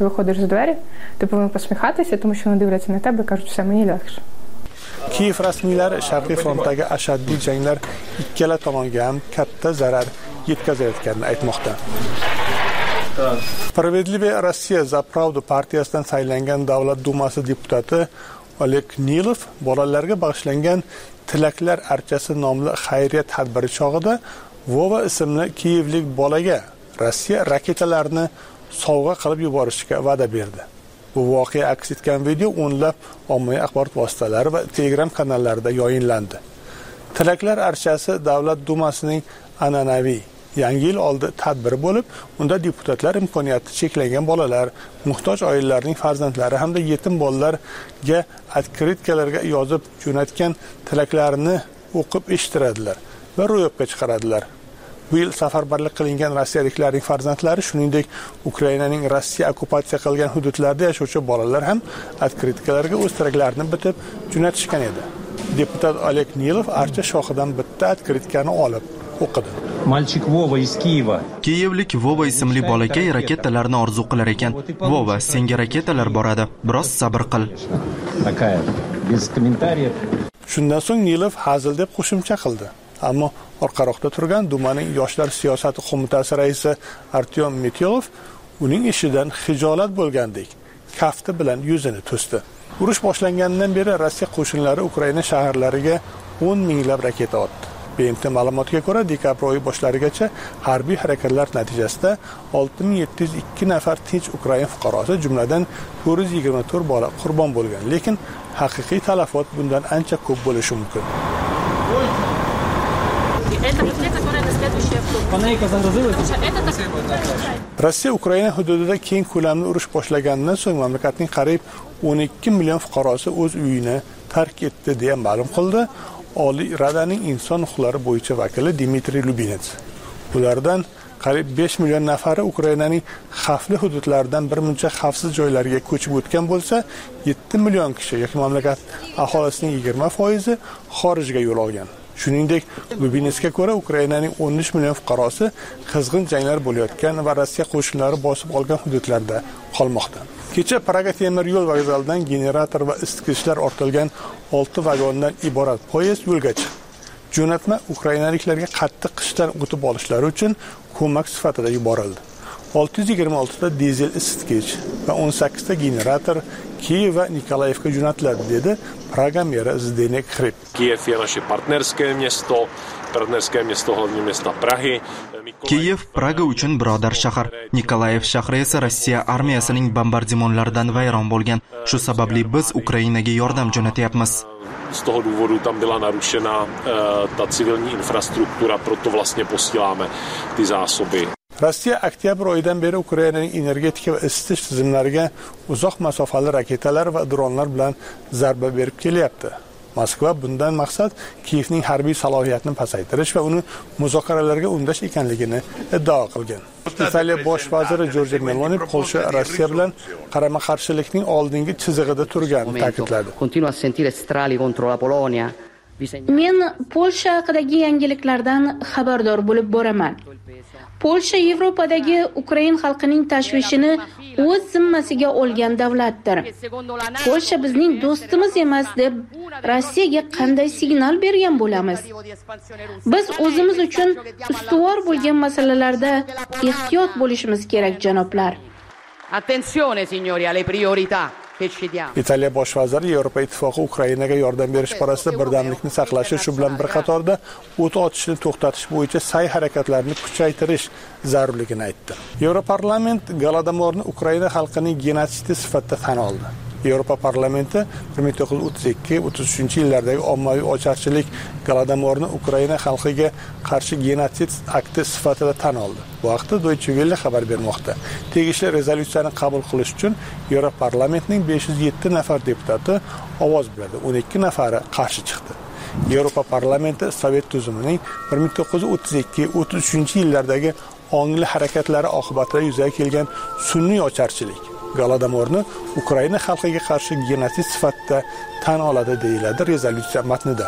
Kiyev rasmiylari Sharqiy frontdagi ashaddiy janglar ikkala tomonga ham katta zarar yetkazayotganini aytmoqda. Spravedlive Rossiya za Pravdu partiyasidan saylangan Davlat dumasi deputati Oleg Nilov bolalarga bag'ishlangan Tilaklar archasi nomli xayriya tadbiri chog'ida Vova ismli kiyevlik bolaga Rossiya raketalarni sovg'a qilib yuborishga va'da berdi. Bu voqea aks etgan video o'nlab ommaviy axborot vositalari va Telegram kanallarida yoyinlandi. Tilaklar archasi Davlat dumasining an'anaviy Yangi yil oldi tadbiri bo'lib, unda deputatlar imkoniyati cheklangan bolalar, muhtoj oilalarning farzandlari hamda yetim bolalarga otkritkalarga yozib jo'natgan tilaklarini o'qib eshittiradilar va ro'yobga chiqaradilar. Bu yil safarbarlik qilingan rossiyaliklarning farzandlari, shuningdek Ukrainaning Rossiya okkupatsiya qilgan hududlarda yashovchi bolalar ham otkritkalarga o'z tilaklarini bitib jo'natishgan edi. Deputat Oleg Nilov archa shoxidan bitta otkritkani olib o'qidi. Mальчик Вова из Киева. Kiyevlik Vova ismli bolakay raketalarni orzu qilar ekan. Vova, senga raketalar boradi. Biroz sabr qil. Такая, без комментариев. Shundan so'ng Nilov hazil deb qo'shimcha qildi. Ammo orqaroqda turgan Dumaning yoshlar siyosati qo'mitasi raisi Artyom Metyolov uning ishidan xijolat bo'lgandek kafti bilan yuzini to'sdi. Urush boshlanganidan beri Rossiya qo'shinlari Ukraina shaharlariga 10 minglab raketa otdi. BMT ma'lumotiga ko'ra, dekabr oyi boshlarigacha harbiy harakatlar natijasida 6702 nafar tinch Ukraina fuqarosi, jumladan 424 bola qurbon bo'lgan, lekin haqiqiy talafot bundan ancha ko'p bo'lishi mumkin. Rossiya Ukraina hududida keng ko'lamli urush boshlaganidan so'ng mamlakatning qariyb 12 million fuqarosi o'z uyini tark etdi deya ma'lum qildi Oliy Radaning inson huquqlari bo'yicha vakili Dmitriy Lubinets. Ulardan qariyb 5 million nafari Ukrainaning xavfli hududlaridan bir muncha xavfsiz joylarga ko'chib o'tgan bo'lsa, 7 million kishi yoki mamlakat aholisining 20% xorijga yo'l olgan. Shuningdek, Lubinetsga ko'ra, Ukrainaning 13 million fuqarosi qizg'in janglar bo'layotgan va Rossiya qo'shinlari bosib olgan hududlarda qolmoqda. Kecha Praga temir yo'l vokzalidan generator va isitgichlar ortilgan 6 vagondan iborat poyezd yo'lga chiqdi. Jo'natma ukrainaliklarga qattiq qishdan o'tib olishlari uchun ko'mak sifatida yuborildi. 626 ta dizel isitgich va 18 ta generator Kiyev va Nikolayevga jo'natiladi, dedi Praga meri Zdeněk Chryp. Kiyev je naše partnerské město hlavně města Prahy. Kiyev Praga uchun birodar shahar. Nikolayev shahri esa Rossiya armiyasining bombardimonlaridan vayron bo'lgan. Shu sababli biz Ukrainaga yordam jo'natyapmiz. Z toho důvodu tam byla narušena ta civilní infrastruktura, proto vlastně posíláme ty zásoby. Rossiya oktyabr oyidan beri Ukrainaning energetika va isitish tizimlariga uzoq masofali raketalar va dronlar bilan zarba berib kelyapti. Moskva bundan maqsad Kiyevning harbiy salohiyatini pasaytirish va uni muzokaralarga undash ekanligini iddao qilgan. Italiya bosh vaziri Giorgia Meloni Polsha Rossiya bilan qarama-qarshilikning oldingi chizig'ida turganini ta'kidladi. Men Polsha haqidagi yangiliklardan xabardor bo'lib boraman. Polsha Yevropadagi Ukrain xalqining tashvishini o'z zimmasiga olgan davlatdir. Polsha bizning do'stimiz emas deb Rossiyaga qanday signal bergan bo'lamiz? Biz o'zimiz uchun ustuvor bo'lgan masalalarda ehtiyot bo'lishimiz kerak, janoblar. Attenzione signori alle priorità. Italiya bosh vaziri Yevropa ittifoqi Ukrainaga yordam berish borasida birdamlikni saqlashi, shu bilan bir qatorda o't ochishni to'xtatish bo'yicha sa'y harakatlarini kuchaytirish zarurligini aytdi. Yevroparlament Golodomorni Ukraina xalqining genotsidi sifatida tan oldi. Yevropa parlamenti 1932-33 yillardagi ommaviy ocharchilik Golodomorni Ukraina xalqiga qarshi genotsid akti sifatida tan oldi. Bu haqda Deutsche Welle xabar bermoqda. Tegishli rezolyutsiyani qabul qilish uchun Yevropa parlamentining 507 nafar deputati ovoz berdi, 12 nafari qarshi chiqdi. Yevropa parlamenti Sovet tuzumining 1932-33 yillardagi ongli harakatlari oqibatida yuzaga kelgan sun'iy ocharchilik Golodomorni Ukraina xalqiga qarshi genotsid sifatida tan oladi, deyiladi rezolyutsiya matnida.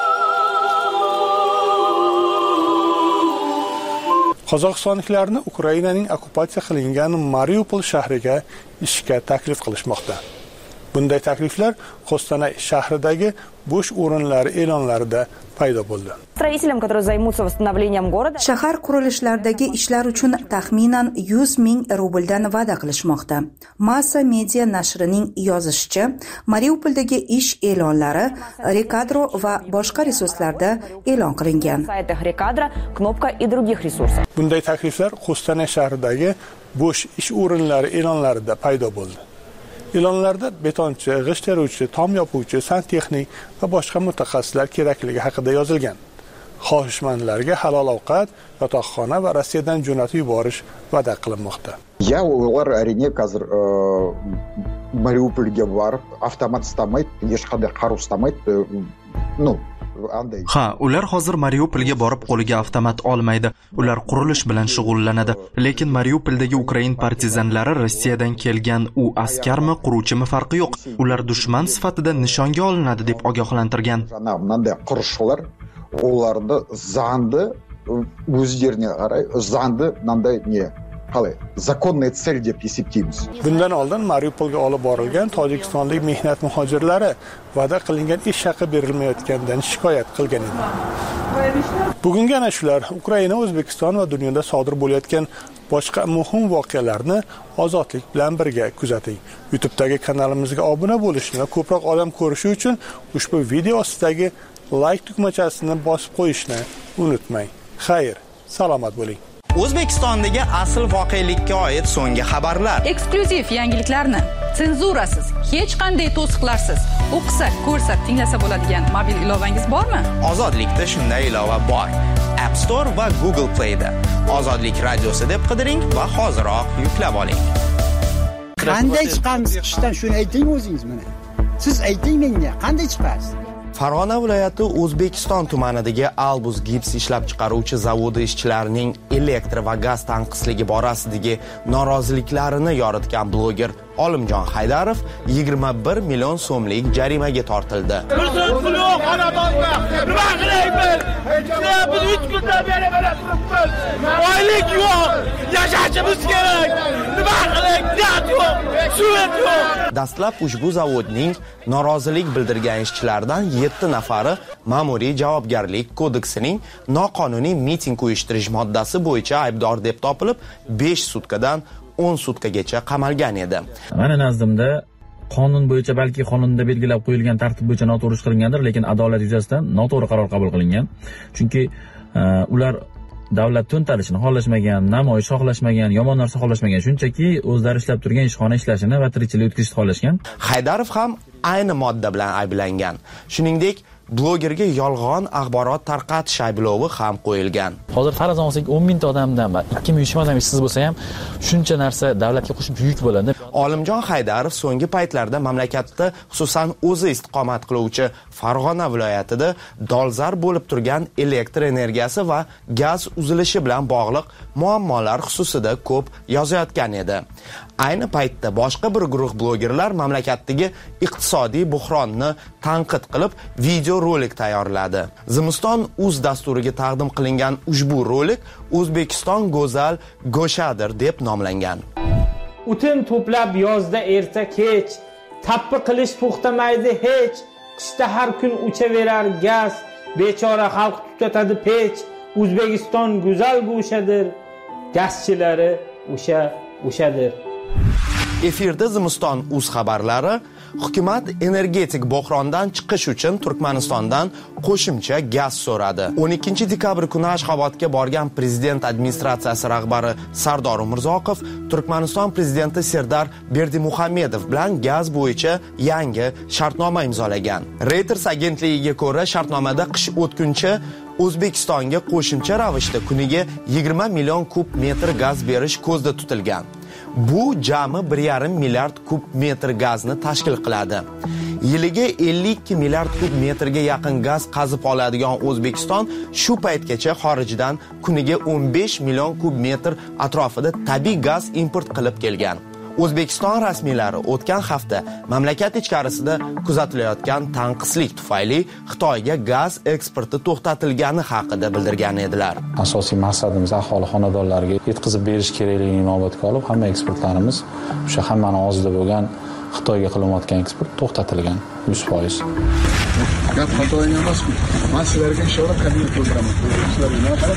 Qozog'istonliklarni Ukrainaning okupatsiya qilingan Mariupol shahriga ishga taklif qilishmoqda. Bunday takliflar Qo'stanay shahridagi bo'sh o'rinlar e'lonlarida paydo bo'ldi. Shahar qurilishlaridagi ishlar uchun taxminan 100 ming rubldan va'da qilishmoqda. Massa Media nashrining yozishicha, Mariupoldagi ish e'lonlari Rekadro va boshqa resurslarda e'lon qilingan. Bunday takliflar Qo'stanay shahridagi bo'sh ish o'rinlari e'lonlarida paydo bo'ldi. E'lonlarda betonchi, g'isht teruvchi, tom yopuvchi, santexnik va boshqa mutaxassislar kerakligi haqida yozilgan. Xohishmandlarga halol ovqat, yotoqxona va Rossiyadan jo'natib yuborish va'da qilinmoqda. Ular әрине қазір Mariupolga borib, avtomat istamайды, hech qanday qaror istamайды. Ha, ular hozir Mariupolga borib qo'liga avtomat olmaydi. Ular qurilish bilan shug'ullanadi. Lekin Mariupoldagi Ukrain partizanlari Rossiyadan kelgan u askarmi, quruvchimi farqi yo'q. Ular dushman sifatida nishonga olinadi deb ogohlantirgan. Bunday qurishlar ularni zandi o'zlariga qaray, zandi bunday ne qalay zakonniy цель deb hisoblaymiz. Bundan oldin Mariupolga olib borilgan tojikistonlik mehnat muhojirlari va'da qilingan ish haqi berilmayotganidan shikoyat qilgan edi. Bugungi ana shular Ukraina, O'zbekiston va dunyoda sodir bo'layotgan boshqa muhim voqealarni ozodlik bilan birga kuzating. YouTube'dagi kanalimizga obuna bo'lishni va ko'proq odam ko'rishi uchun ushbu video ostidagi like tugmachasini bosib qo'yishni unutmang. Xayr, salomat bo'ling. O'zbekistondagi asl voqelikka oid so'nggi xabarlar. Eksklyuziv yangiliklarni senzurasiz, hech qanday to'siqlarsiz o'qisa, ko'rsa, tinglasa bo'ladigan mobil ilovangiz bormi? Ozodlikda shunday ilova bor. App Store va Google Play'da Ozodlik radiosi deb qidiring va hoziroq yuklab oling. Qanday chiqamiz qishdan shuni ayting o'zingiz mana. Siz ayting menga, qanday chiqasiz? Farg'ona viloyati O'zbekiston tumanidagi Albus gips ishlab chiqaruvchi zavodi ishchilarining elektr va gaz tanqisligi borasidagi noroziliklarini yoritgan bloger Olimjon Haydarov 21 million so'mlik jarimaga tortildi. Oylik yo'q, yashashimiz kerak. Nima qilaylik? Gaz yo'q, suv yo'q. Dastlab ushbu zavodning norozilik bildirgan ishchilaridan 7 nafari ma'muriy javobgarlik kodeksining noqonuniy miting uyushtirish moddasi bo'yicha aybdor deb topilib, 5 sutkadan 10 sutkagacha qamalgan edi. Meni nazdimda qonun bo'yicha balki qonunda belgilab qo'yilgan tartib bo'yicha noto'g'ri ish qilingandir, lekin adolat yuzasidan noto'g'ri qaror qabul qilingan. Chunki ular davlat to'ntarishini xohlashmagan, namoyish xohlashmagan, yomon narsa xohlashmagan, shunchaki o'zlari ishlab turgan ishxona ishlashini va tirikchilik o'tkazishni xohlashgan. Haydarov ham ayni modda bilan ayblangan. Shuningdek, blogerga yolg'on axborot tarqatish ayblovi ham qo'yilgan. Hozir farazan olsak 10 mingta odamdan va 2000 odam ishsiz bo'lsa ham shuncha narsa davlatga qo'shimcha yuk bo'ladi. Olimjon Haydarov so'nggi paytlarda mamlakatda, xususan o'zi istiqomat qiluvchi Farg'ona viloyatida dolzarb bo'lib turgan elektr energiyasi va gaz uzilishi bilan bog'liq muammolar xususida ko'p yozayotgan edi. Ayni paytda boshqa bir guruh blogerlar mamlakatdagi iqtisodiy buhronni tanqid qilib video rolik tayyorladi. Zimiston.uz dasturiga taqdim qilingan ushbu rolik O'zbekiston go'zal go'shadir deb nomlangan. O'tin to'plab yozda erta kech, tappi qilish to'xtamaydi hech. Qishda har kun uchaverar gaz, bechora xalq tutatadi pech. O'zbekiston go'zal go'shadir, gazchilari o'shadir. Efirda Zimiston.uz xabarlari. Hukumat energetik bo'hrondan chiqish uchun Turkmanistondan qo'shimcha gaz so'radi. 12 dekabr kuni Ashxobodga borgan prezident administratsiyasi rahbari Sardor Umurzoqov Turkmaniston prezidenti Serdar Berdimuhamedov bilan gaz bo'yicha yangi shartnoma imzolagan. Reuters agentligiga ko'ra, shartnomada qish o'tguncha O'zbekistonga qo'shimcha ravishda kuniga 20 million kub metr gaz berish ko'zda tutilgan. Bu jami 1,5 milliard kub metr gazni tashkil qiladi. Yiliga 52 milliard kub metrga yaqin gaz qazib oladigan O'zbekiston shu paytgacha xorijdan kuniga 15 million kub metr atrofida tabiiy gaz import qilib kelgan. O'zbekiston rasmiylari o'tgan hafta mamlakat ichkarisida kuzatilayotgan tanqislik tufayli Xitoyga gaz eksporti to'xtatilgani haqida bildirgan edilar. Asosiy maqsadimiz aholi xonadonlariga yetkazib berish kerakligini inobatga olib, hamma eksportlarimiz o'sha hammani og'zida bo'lgan Xitoyga qilinayotgan eksport to'xtatilgan 100%. Gap xatoying emas-ku. Men sizlarga inshaalloh kabinat to'ldiraman. Sizlarga nima qarab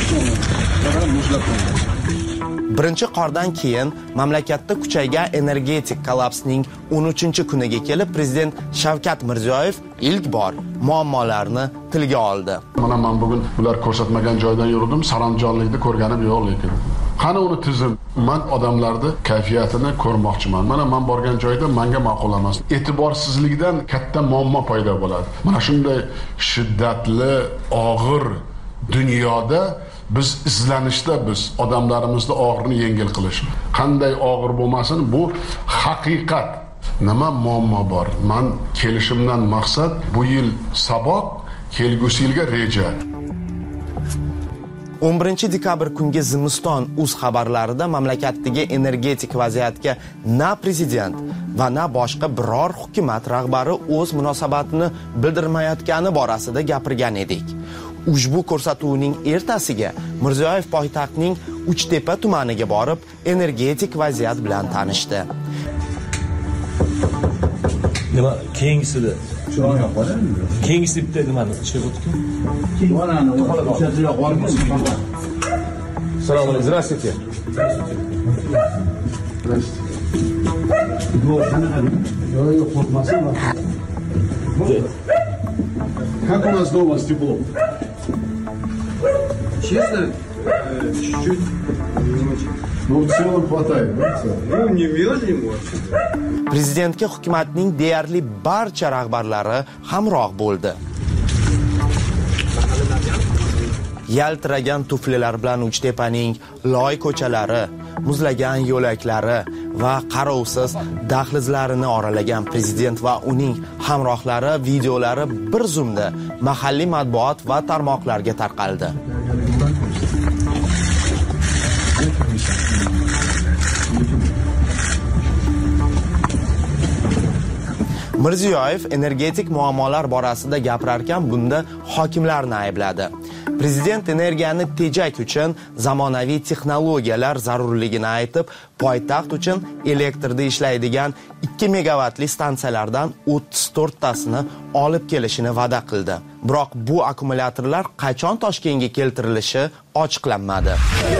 bergan Birinchi qordan keyin mamlakatda kuchaygan energetik kollapsning 13-kuniga kelib prezident Shavkat Mirziyoyev ilk bor muammolarni tilga oldi. Mana men bugun ular ko'rsatmagan joydan yurdim, saranjonlikni ko'rganim yo'q lekin. Qani uni tizim? Men odamlarni kayfiyatini ko'rmoqchiman. Mana men borgan joyda menga ma'qul emas. E'tiborsizlikdan katta muammo paydo bo'ladi. Mana shunday shiddatli, og'ir dunyoda biz izlanishda biz odamlarimizni og'irini yengil qilish. Qanday og'ir bo'lmasin, bu haqiqat. Nima muammo bor? Men kelishimdan maqsad bu yil saboq kelgusi yilga reja. 11 dekabr kungi Zimiston uz xabarlarida mamlakatdagi energetik vaziyatga na prezident va na boshqa biror hukumat rahbari o'z munosabatini bildirmayotgani borasida gapirgan edik. Ushbu ko'rsatuvning ertasiga Mirziyoyev poytaxtning Uchtepa tumaniga borib, energetik vaziyat bilan tanishdi. Nima keyingisida? Keyingisi bitta nimani chiqib o'tdi? Assalomu alaykum. Здравствуйте. Как у нас дома с теплом? Честно, чуть-чуть. Ну, в целом хватает, да? Ну, не мерзнем вообще. Prezidentga hukumatning deyarli barcha rahbarlari hamroh bo'ldi. Yaltiragan tuflilar bilan Uchtepaning loy ko'chalari, muzlagan yo'laklari va qarovsiz dahlizlarini oralagan prezident va uning hamrohlari videolari bir zumda mahalliy matbuot va tarmoqlarga tarqaldi. Mirziyoyev energetik muammolar borasida gapirarkan bunda hokimlarni aybladi. Prezident energiyani tejak uchun zamonaviy texnologiyalar zarurligini aytib, poytaxt uchun elektrda ishlaydigan 2 megavatli stansiyalardan 34 tasini olib kelishini va'da qildi. Biroq bu akkumulyatorlar qachon Toshkentga keltirilishi ochiqlanmadi.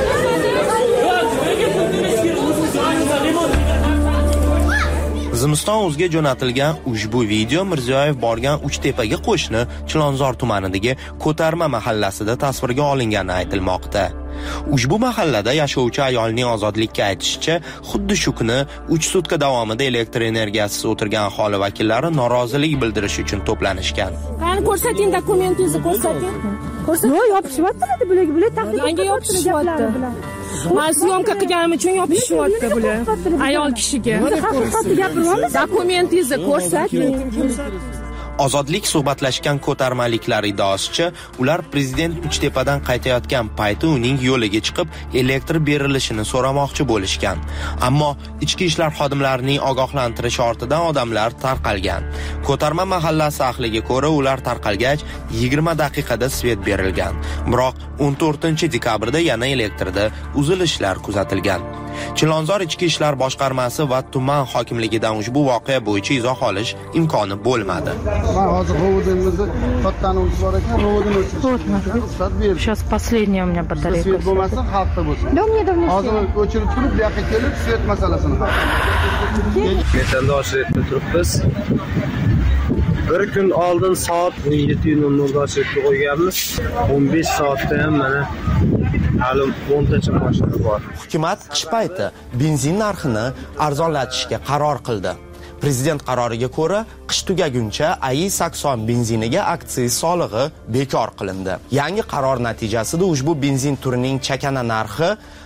Zimiston o'zga jo'natilgan ushbu video Mirziyoyev borgan Uchtepaga qo'shni Chilonzor tumanidagi Ko'tarma mahallasida tasvirga olingani aytilmoqda. Ushbu mahallada yashovchi ayolning ozodlikka aytishicha, xuddi shu kuni 3 sutka davomida elektr energiyasiz o'tirgan aholi vakillari norozilik bildirish uchun to'planishgan. Qani ko'rsating, dokumentingizni ko'rsating. Yo'q, yopishyapti bular tahdid yopishyapti. Men syomka qilganim uchun yopishyapti bular. Ayol kishiga. Haqiqatni gapiryapmiz. Dokumentingizni ko'rsating. Ozodlik suhbatlashgan ko'tarmaliklar iddaosicha, ular prezident Uchtepadan qaytayotgan payti uning yo'liga chiqib, elektr berilishini so'ramoqchi bo'lishgan. Ammo ichki ishlar xodimlarining ogohlantirishi ortidan odamlar tarqalgan. Ko'tarma mahallasi ahliga ko'ra, ular tarqalgach 20 daqiqada svet berilgan. Biroq 14-dekabrda yana elektrda uzilishlar kuzatilgan. Chilonzor ichki ishlar boshqarmasi va tuman hokimligidan ushbu voqea bo'yicha izoh olish imkoni bo'lmadi. Men hozir rovodimizni qottanimiz bor ekan, rovodini o'chirib. Сейчас последняя у меня батарейка. Svet bo'lmasa, xalqda bo'lsin. Hozir o'chirib turib, bu yoqqa kelib, svet masalasini hal qilamiz. Metandoshlikda turibmiz. Bir kun oldin soat 17:00 da svetga qo'yganmiz. 15 soatda ham mana hali 10 tacha mashina bor. Hukumat qish payti benzin narxini arzonlatishga qaror qildi. Prezident qaroriga ko'ra, qish tugaguncha AI-80 benziniga aksiz solig'i bekor qilindi. Yangi qaror natijasida ushbu benzin turining chakana narxi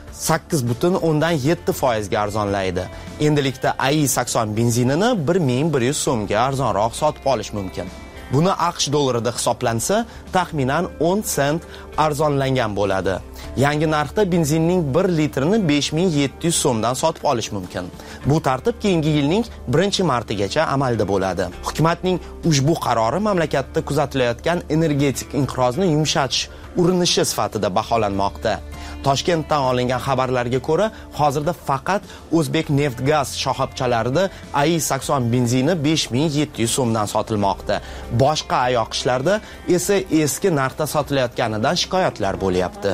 8,7% ga arzonlaydi. Endilikda AI-80 benzinini 1100 so'mga arzonroq sotib olish mumkin. Buni AQSh dollarida hisoblansa, taxminan 10 sent arzonlangan bo'ladi. Yangi narxda benzinning 1 litrini 5700 so'mdan sotib olish mumkin. Bu tartib keyingi yilning 1-martigacha amalda bo'ladi. Hukumatning ushbu qarori mamlakatda kuzatilayotgan energetik inqirozni yumshatish urinishi sifatida baholanmoqda. Toshkentdan olingan xabarlarga ko'ra, hozirda faqat O'zbek neft-gaz shoxobchalarida AI-80 benzini 5700 so'mdan sotilmoqda. Boshqa ayoqishlarda esa eski narxda sotilayotganidan shikoyatlar bo'lyapti.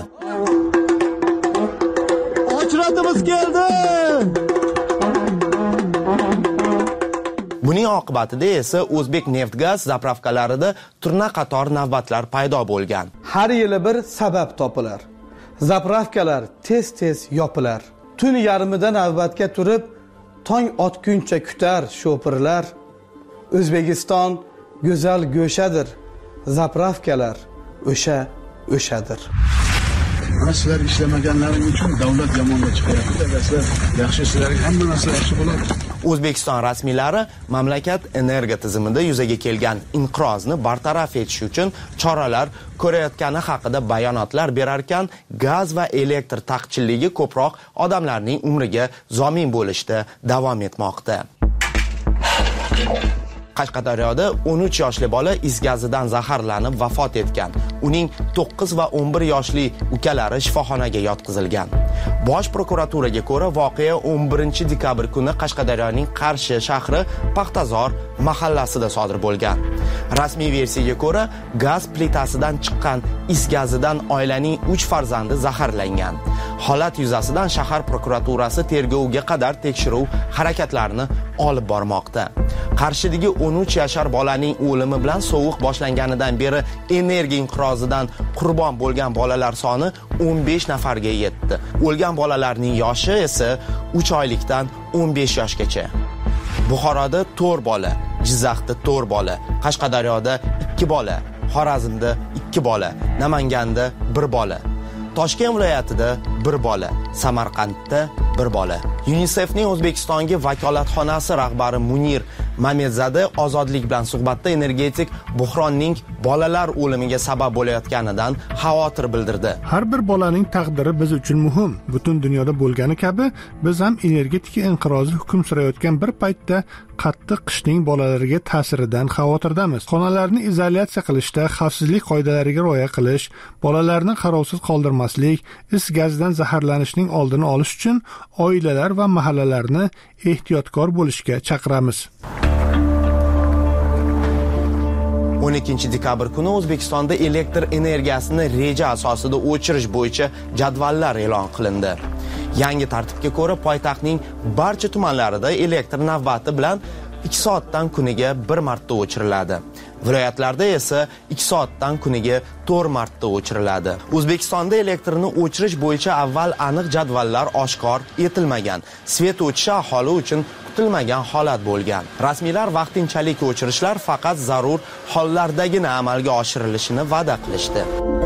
Ochratimiz keldi. Buning oqibatida esa O'zbek neft-gaz zapravkalarida turna qator navbatlar paydo bo'lgan. Har yili bir sabab topilar. Zapravkalar tez-tez yopilar. Tun yarmida navbatga turib, tong otguncha kutar sho'pirlar. O'zbekiston go'zal go'shadir. Zapravkalar o'shadir. Mana sizlar ishlamaganlaring uchun davlat yomonga chiqyapti. Agar sizlar yaxshi sizlarga hamma narsa yaxshi bo'ladi. O'zbekiston rasmiylari mamlakat energo tizimida yuzaga kelgan inqirozni bartaraf etish uchun choralar ko'rayotgani haqida bayonotlar berar ekan, gaz va elektr taqchilligi ko'proq odamlarning umriga zomin bo'lishda davom etmoqda. Qashqadaryoda 13 yoshli bola is gazidan zaharlanib vafot etgan. Uning 9 va 11 yoshli ukalari shifoxonaga yotqizilgan. Bosh prokuraturaga ko'ra, voqea 11 dekabr kuni Qashqadaryoning Qarshi shahri Paxtazor mahallasida sodir bo'lgan. Rasmiy versiyaga ko'ra, gaz plitasidan chiqqan is gazidan oilaning 3 farzandi zaharlangan. Holat yuzasidan shahar prokuraturasi tergovga qadar tekshiruv harakatlarini olib bormoqda. Qarshidagi 13 yashar bolaning o'limi bilan sovuq boshlanganidan beri energiya inqirozidan qurbon bo'lgan bolalar soni 15 nafarga yetdi. O'lgan bolalarning yoshi esa 3 oylikdan 15 yoshgacha. Buxoroda 4 bola, Jizzaxda 4 bola, Qashqadaryoda 2 bola, Xorazmda 2 bola, Namanganda 1 bola, Toshkent viloyatida 1 bola, Samarqandda 1 bola. UNICEFning O'zbekistonga vakolatxonasi rahbari Munir Mamedzada ozodlik bilan suhbatda energetik buhronning bolalar o'limiga sabab bo'layotganidan xavotir bildirdi. Har bir bolaning taqdiri biz uchun muhim. Butun dunyoda bo'lgani kabi, biz ham energetika inqirozi hukm surayotgan bir paytda qattiq qishning bolalarga ta'siridan xavotirdamiz. Xonalarni izolyatsiya qilishda xavfsizlik qoidalariga rioya qilish, bolalarni qarovsiz qoldirmaslik, is gazidan zaharlanishning oldini olish uchun oilalar va mahallalarni ehtiyotkor bo'lishga chaqiramiz. 12 dekabr kuni O'zbekistonda elektr energiyasini reja asosida o'chirish bo'yicha jadvallar e'lon qilindi. Yangi tartibga ko'ra, poytaxtning barcha tumanlarida elektr navbati bilan 2 soatdan kuniga 1 marta o'chiriladi. Viloyatlarda esa 2 soatdan kuniga 4 marta o'chiriladi. O'zbekistonda elektrni o'chirish bo'yicha avval aniq jadvallar oshkor etilmagan. Svet o'chishi aholi uchun kutilmagan holat bo'lgan. Rasmiylar vaqtinchalik o'chirishlar faqat zarur hollardagina amalga oshirilishini va'da qilishdi.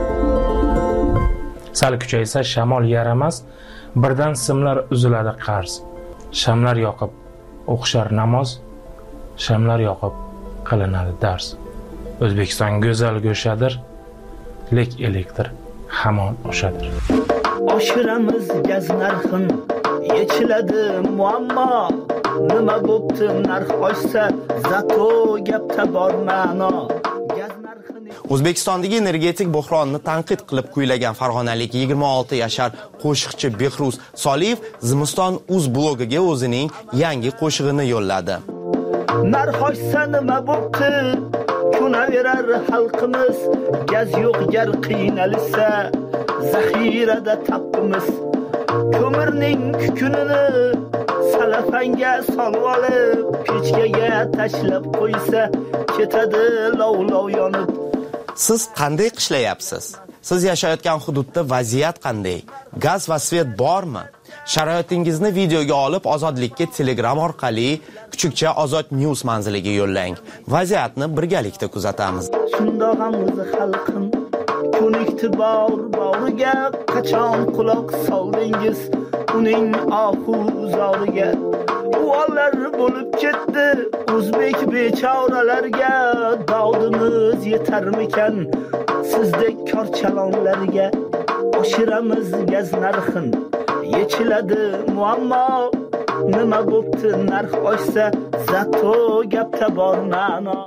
Sal kuchaysa shamol yaramas, birdan simlar uziladi qarz. Shamlar yoqib o'qishar namoz, shamlar yoqib qilinadi dars. O'zbekiston go'zal go'shadir, lek elektr hamon o'shadir. Oshiramiz gaz narxin, yechiladi muammo. Nima bo'pti narx oshsa, zato gapda bor ma'no. O'zbekistondagi energetik buhronni tanqid qilib kuylagan farg'onalik 26 yashar qo'shiqchi Behruz Soliyev Zimiston.uz blogiga o'zining yangi qo'shig'ini yo'lladi. Narx oshsa nima bo'pti? Kunaverar xalqimiz, gaz yo'q gar qiynalsa, zaxirada tapimiz. Ko'mirning kukunini salafanga solib olib, pechkaga tashlab qo'ysa, ketadi lov-lov yonib. Siz qanday qishlayapsiz? Siz yashayotgan hududda vaziyat qanday? Gaz va svet bormi? Sharoitingizni videoga olib Ozodlikka Telegram orqali kuchukcha Ozod News manziliga yo'llang. Vaziyatni birgalikda kuzatamiz. Shundoq hammiz xalqim, ko'nikti bor-boriga qachon quloq soldingiz uning ohu-zoriga. Uollar bo'lib ketdi o'zbek bechoralarga, dodimiz yetarmikan sizdek korchalonlarga. Oshiramiz gaz narxin, yechiladi muammo. Nima bo'pti narx oshsa, zato gapda bor ma'no.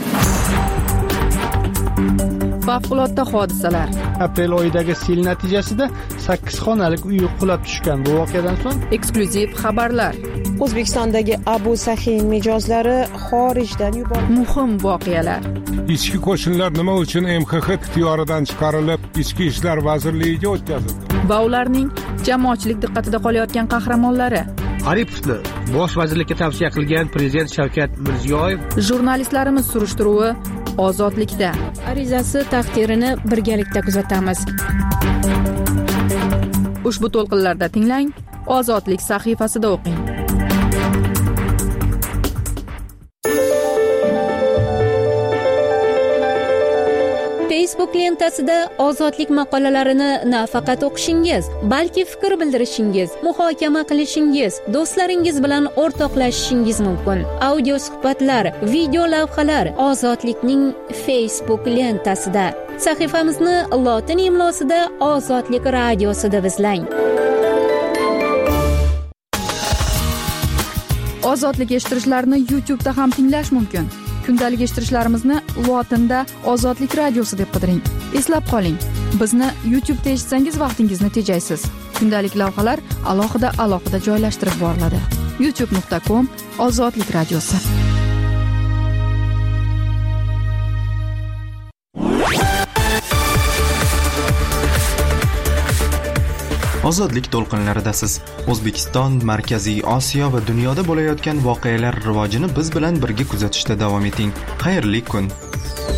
Favqulodda hodisalar. Aprel oyidagi sel natijasida 8 xonalik uy qulab tushgan. Bu voqeadan so'ng eksklyuziv xabarlar. O'zbekistondagi Abu Sahin mijozlari xorijdan yuborildi. Muhim voqealar. Ichki qo'shinlar nima uchun MXX ixtiyoridan chiqarilib, Ichki ishlar vazirligiga o'tkazildi? Va ularning jamoatchilik diqqatida qolayotgan qahramonlari. Aripovni bosh vazirlikka tavsiya qilgan prezident Shavkat Mirziyoyev. Jurnalistlarimiz surishtiruvi Ozodlikda. Arizasi taqdirini birgalikda kuzatamiz. Ushbu to'lqinlarda tinglang, Ozodlik sahifasida o'qing. Facebook lentasida ozodlik maqolalarini nafaqat o'qishingiz, balki fikr bildirishingiz, muhokama qilishingiz, do'stlaringiz bilan o'rtoqlashishingiz mumkin. Audio suhbatlar, video lavhalar ozodlikning Facebook lentasida. Sahifamizni lotin imlosida Ozodlik radiosi deb izlang. Ozodlik eshittirishlarni YouTube'da ham tinglash mumkin. Kundalik eshittirishlarimizni lotinda Ozodlik radiosi deb qidiring. Eslab qoling, bizni YouTube'da eshitsangiz vaqtingizni tejaysiz. Kundalik lavhalar alohida joylashtirib boriladi. youtube.com/Ozodlik radiosi. Ozodlik to'lqinlaridasiz. O'zbekiston, Markaziy Osiyo va dunyoda bo'layotgan voqealar rivojini biz bilan birga kuzatishda davom eting. Xayrli kun.